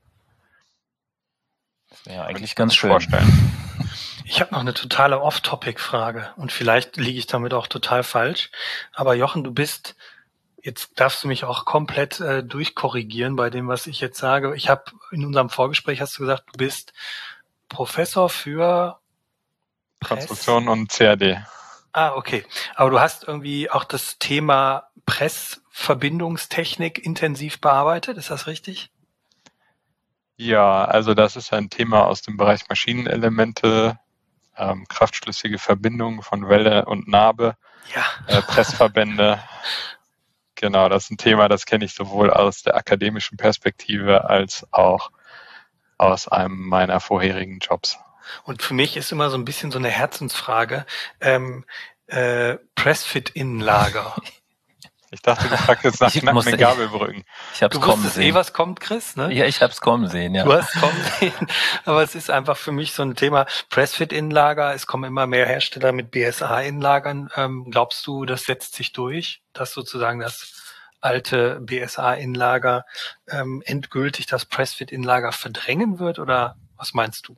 Das wäre ja eigentlich Könnte ich mir ganz gut schön. vorstellen. Ich habe noch eine totale Off-Topic-Frage und vielleicht liege ich damit auch total falsch. Aber Jochen, du bist, jetzt darfst du mich auch komplett äh, durchkorrigieren bei dem, was ich jetzt sage. Ich habe in unserem Vorgespräch hast du gesagt, du bist Professor für Press? Konstruktion und C A D. Ah, okay. Aber du hast irgendwie auch das Thema Pressverbindungstechnik intensiv bearbeitet, ist das richtig? Ja, also das ist ein Thema aus dem Bereich Maschinenelemente, ähm, kraftschlüssige Verbindungen von Welle und Narbe, Ja. äh, Pressverbände. Genau, das ist ein Thema, das kenne ich sowohl aus der akademischen Perspektive als auch aus einem meiner vorherigen Jobs. Und für mich ist immer so ein bisschen so eine Herzensfrage, ähm, äh, Pressfit-Innenlager. Ich dachte, du fragst jetzt nach Ich knackenden musste- Gabelbrücken. Ich hab's Du kommen wusstest sehen. eh, was kommt, Chris, ne? Ja, ich hab's kommen sehen, ja. Du hast kommen sehen, aber es ist einfach für mich so ein Thema Pressfit-Innenlager. Es kommen immer mehr Hersteller mit B S A-Innenlagern. Ähm, glaubst du, das setzt sich durch, dass sozusagen das alte B S A-Innenlager ähm, endgültig das Pressfit-Innenlager verdrängen wird? Oder was meinst du?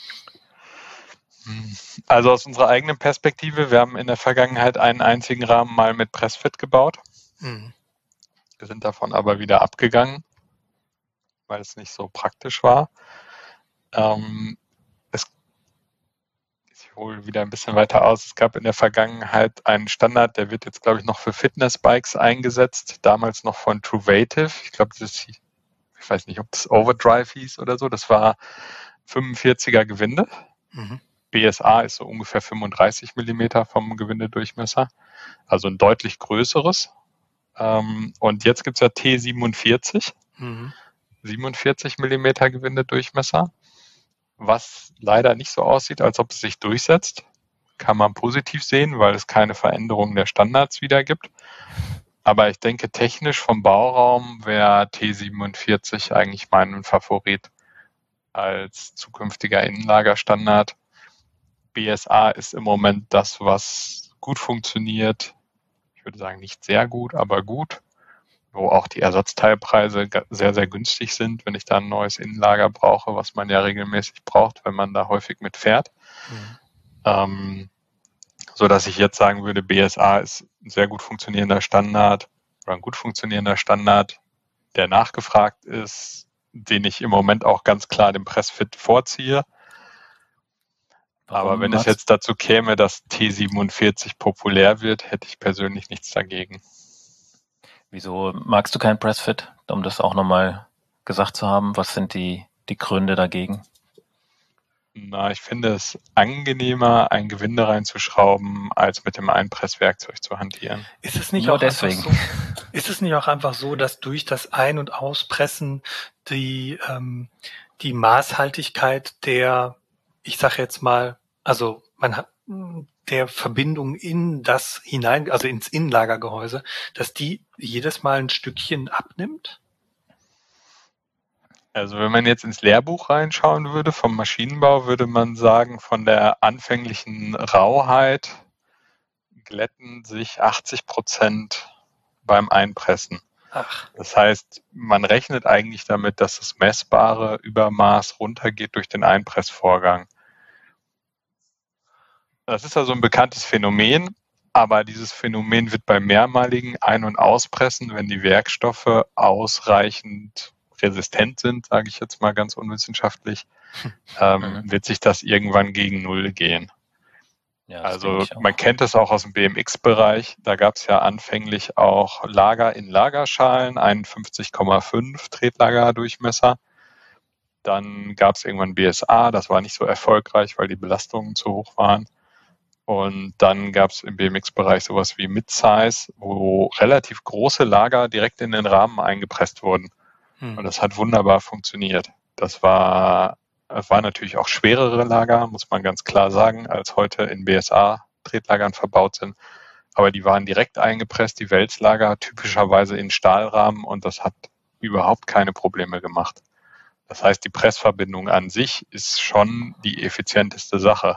Also aus unserer eigenen Perspektive, wir haben in der Vergangenheit einen einzigen Rahmen mal mit Pressfit gebaut. Mhm. Wir sind davon aber wieder abgegangen, weil es nicht so praktisch war. Ähm, es, ich hole wieder ein bisschen weiter aus. Es gab in der Vergangenheit einen Standard, der wird jetzt, glaube ich, noch für Fitnessbikes eingesetzt, damals noch von Truvative. Ich glaube, das, ich weiß nicht, ob das Overdrive hieß oder so. Das war fünfundvierziger Gewinde. Mhm. B S A ist so ungefähr fünfunddreißig Millimeter vom Gewindedurchmesser, also ein deutlich größeres. Ähm, und jetzt gibt es ja T siebenundvierzig, Mhm. siebenundvierzig Millimeter Gewindedurchmesser, was leider nicht so aussieht, als ob es sich durchsetzt. Kann man positiv sehen, weil es keine Veränderung der Standards wieder gibt. Aber ich denke, technisch vom Bauraum wäre T siebenundvierzig eigentlich mein Favorit als zukünftiger Innenlagerstandard. B S A ist im Moment das, was gut funktioniert. Ich würde sagen, nicht sehr gut, aber gut. Wo auch die Ersatzteilpreise sehr, sehr günstig sind, wenn ich da ein neues Innenlager brauche, was man ja regelmäßig braucht, wenn man da häufig mit fährt. Mhm. Ähm, so dass ich jetzt sagen würde, B S A ist ein sehr gut funktionierender Standard oder ein gut funktionierender Standard, der nachgefragt ist, den ich im Moment auch ganz klar dem Pressfit vorziehe. Warum Aber wenn es magst- jetzt dazu käme, dass T siebenundvierzig populär wird, hätte ich persönlich nichts dagegen. Wieso magst du kein Pressfit, um das auch nochmal gesagt zu haben? Was sind die, die Gründe dagegen? Na, ich finde es angenehmer, ein Gewinde reinzuschrauben, als mit dem Einpresswerkzeug zu hantieren. Ist es nicht Nur auch deswegen. einfach so? Ist es nicht auch einfach so, dass durch das Ein- und Auspressen die ähm, die Maßhaltigkeit der, ich sage jetzt mal, also man hat der Verbindung in das hinein, also ins Innenlagergehäuse, dass die jedes Mal ein Stückchen abnimmt? Also wenn man jetzt ins Lehrbuch reinschauen würde vom Maschinenbau, würde man sagen, von der anfänglichen Rauheit glätten sich achtzig Prozent beim Einpressen. Ach, Das heißt, man rechnet eigentlich damit, dass das messbare Übermaß runtergeht durch den Einpressvorgang. Das ist also ein bekanntes Phänomen, aber dieses Phänomen wird beim mehrmaligen Ein- und Auspressen, wenn die Werkstoffe ausreichend resistent sind, sage ich jetzt mal ganz unwissenschaftlich, ähm, Mhm. wird sich das irgendwann gegen Null gehen. Ja, das Also denke ich auch. man kennt es auch aus dem B M X-Bereich, da gab es ja anfänglich auch Lager in Lagerschalen, einundfünfzig Komma fünf Tretlager-Durchmesser. Dann gab es irgendwann B S A, das war nicht so erfolgreich, weil die Belastungen zu hoch waren. Und dann gab es im B M X-Bereich sowas wie Mid-Size, wo relativ große Lager direkt in den Rahmen eingepresst wurden. Und hm. das hat wunderbar funktioniert. Das war, das war natürlich auch schwerere Lager, muss man ganz klar sagen, als heute in B S A-Tretlagern verbaut sind. Aber die waren direkt eingepresst, die Wälzlager, typischerweise in Stahlrahmen, und das hat überhaupt keine Probleme gemacht. Das heißt, die Pressverbindung an sich ist schon die effizienteste Sache.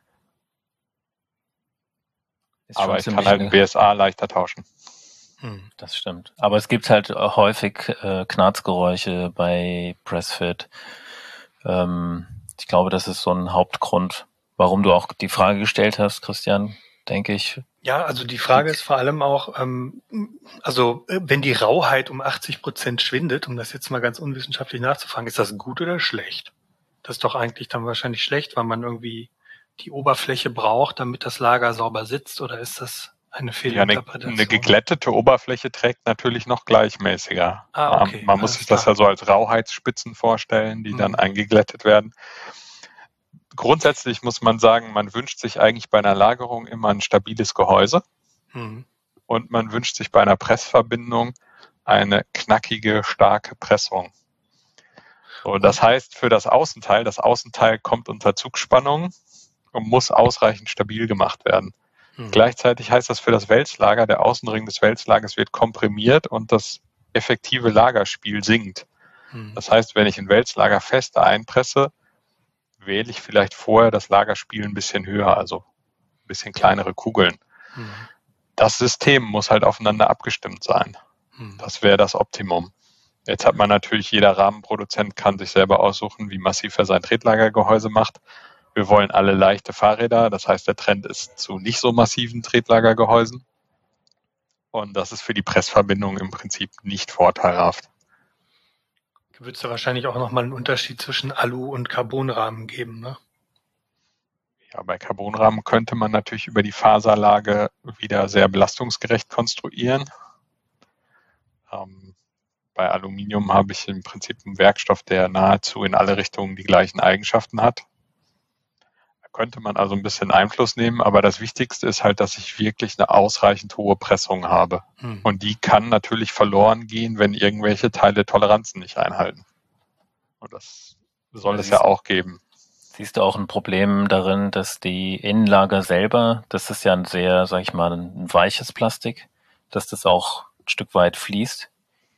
Ist schon Aber ich kann ziemlich halt eine- ein B S A leichter tauschen. Hm. Das stimmt. Aber es gibt halt häufig äh, Knarzgeräusche bei Pressfit. Ähm, ich glaube, das ist so ein Hauptgrund, warum du auch die Frage gestellt hast, Christian, denke ich. Ja, also die Frage ist vor allem auch, ähm, also äh, wenn die Rauheit um achtzig Prozent schwindet, um das jetzt mal ganz unwissenschaftlich nachzufragen, ist das gut oder schlecht? Das ist doch eigentlich dann wahrscheinlich schlecht, weil man irgendwie die Oberfläche braucht, damit das Lager sauber sitzt, oder ist das eine Ja, eine, Fehlinterpretation? eine geglättete Oberfläche trägt natürlich noch gleichmäßiger. Ah, okay, Man muss alles sich das klar. ja so als Rauheitsspitzen vorstellen, die dann Mhm. eingeglättet werden. Grundsätzlich muss man sagen, man wünscht sich eigentlich bei einer Lagerung immer ein stabiles Gehäuse Mhm. und man wünscht sich bei einer Pressverbindung eine knackige, starke Pressung. So, das heißt, für das Außenteil, das Außenteil kommt unter Zugspannung und muss ausreichend stabil gemacht werden. Mhm. Gleichzeitig heißt das für das Wälzlager, der Außenring des Wälzlagers wird komprimiert und das effektive Lagerspiel sinkt. Mhm. Das heißt, wenn ich ein Wälzlager fest einpresse, wähle ich vielleicht vorher das Lagerspiel ein bisschen höher, also ein bisschen kleinere Kugeln. Mhm. Das System muss halt aufeinander abgestimmt sein. Mhm. Das wäre das Optimum. Jetzt hat man natürlich, jeder Rahmenproduzent kann sich selber aussuchen, wie massiv er sein Tretlagergehäuse macht. Wir wollen alle leichte Fahrräder, das heißt, der Trend ist zu nicht so massiven Tretlagergehäusen. Und das ist für die Pressverbindung im Prinzip nicht vorteilhaft. Wird es da wahrscheinlich auch nochmal einen Unterschied zwischen Alu- und Carbonrahmen geben, ne? Ja, bei Carbonrahmen könnte man natürlich über die Faserlage wieder sehr belastungsgerecht konstruieren. Ähm, bei Aluminium habe ich im Prinzip einen Werkstoff, der nahezu in alle Richtungen die gleichen Eigenschaften hat. Da könnte man also ein bisschen Einfluss nehmen, aber das Wichtigste ist halt, dass ich wirklich eine ausreichend hohe Pressung habe. Hm. Und die kann natürlich verloren gehen, wenn irgendwelche Teile Toleranzen nicht einhalten. Und das soll Ja, es ja siehst- auch geben. Siehst du auch ein Problem darin, dass die Innenlager selber, das ist ja ein sehr, sag ich mal, ein weiches Plastik, dass das auch ein Stück weit fließt?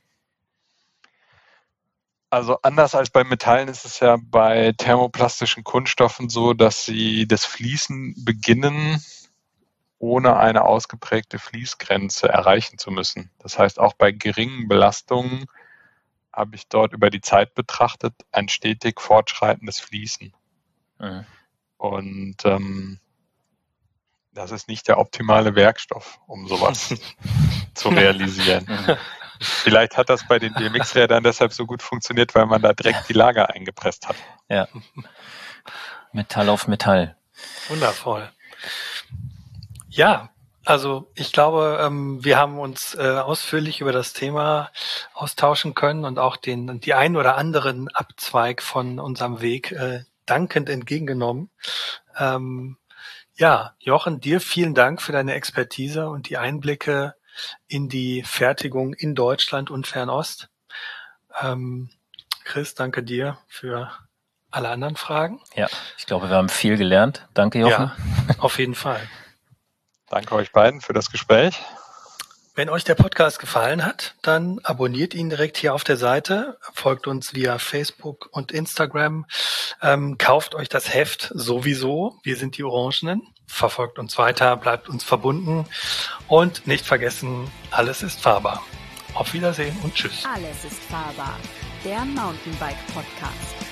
Also anders als bei Metallen ist es ja bei thermoplastischen Kunststoffen so, dass sie das Fließen beginnen, ohne eine ausgeprägte Fließgrenze erreichen zu müssen. Das heißt, auch bei geringen Belastungen habe ich dort über die Zeit betrachtet ein stetig fortschreitendes Fließen. Mhm. Und ähm, das ist nicht der optimale Werkstoff, um sowas zu realisieren. Mhm. Vielleicht hat das bei den B M X-Rädern deshalb so gut funktioniert, weil man da direkt die Lager eingepresst hat. Ja. Metall auf Metall. Wundervoll. Ja, also ich glaube, ähm, wir haben uns äh, ausführlich über das Thema austauschen können und auch den die ein oder anderen Abzweig von unserem Weg äh, dankend entgegengenommen. Ähm, ja, Jochen, dir vielen Dank für deine Expertise und die Einblicke in die Fertigung in Deutschland und Fernost. Ähm, Chris, danke dir für alle anderen Fragen. Ja, ich glaube, wir haben viel gelernt. Danke, Jochen. Ja, auf jeden Fall. Danke euch beiden für das Gespräch. Wenn euch der Podcast gefallen hat, dann abonniert ihn direkt hier auf der Seite, folgt uns via Facebook und Instagram, ähm, kauft euch das Heft sowieso, wir sind die Orangenen, verfolgt uns weiter, bleibt uns verbunden und nicht vergessen, alles ist fahrbar. Auf Wiedersehen und tschüss. Alles ist fahrbar. Der Mountainbike Podcast.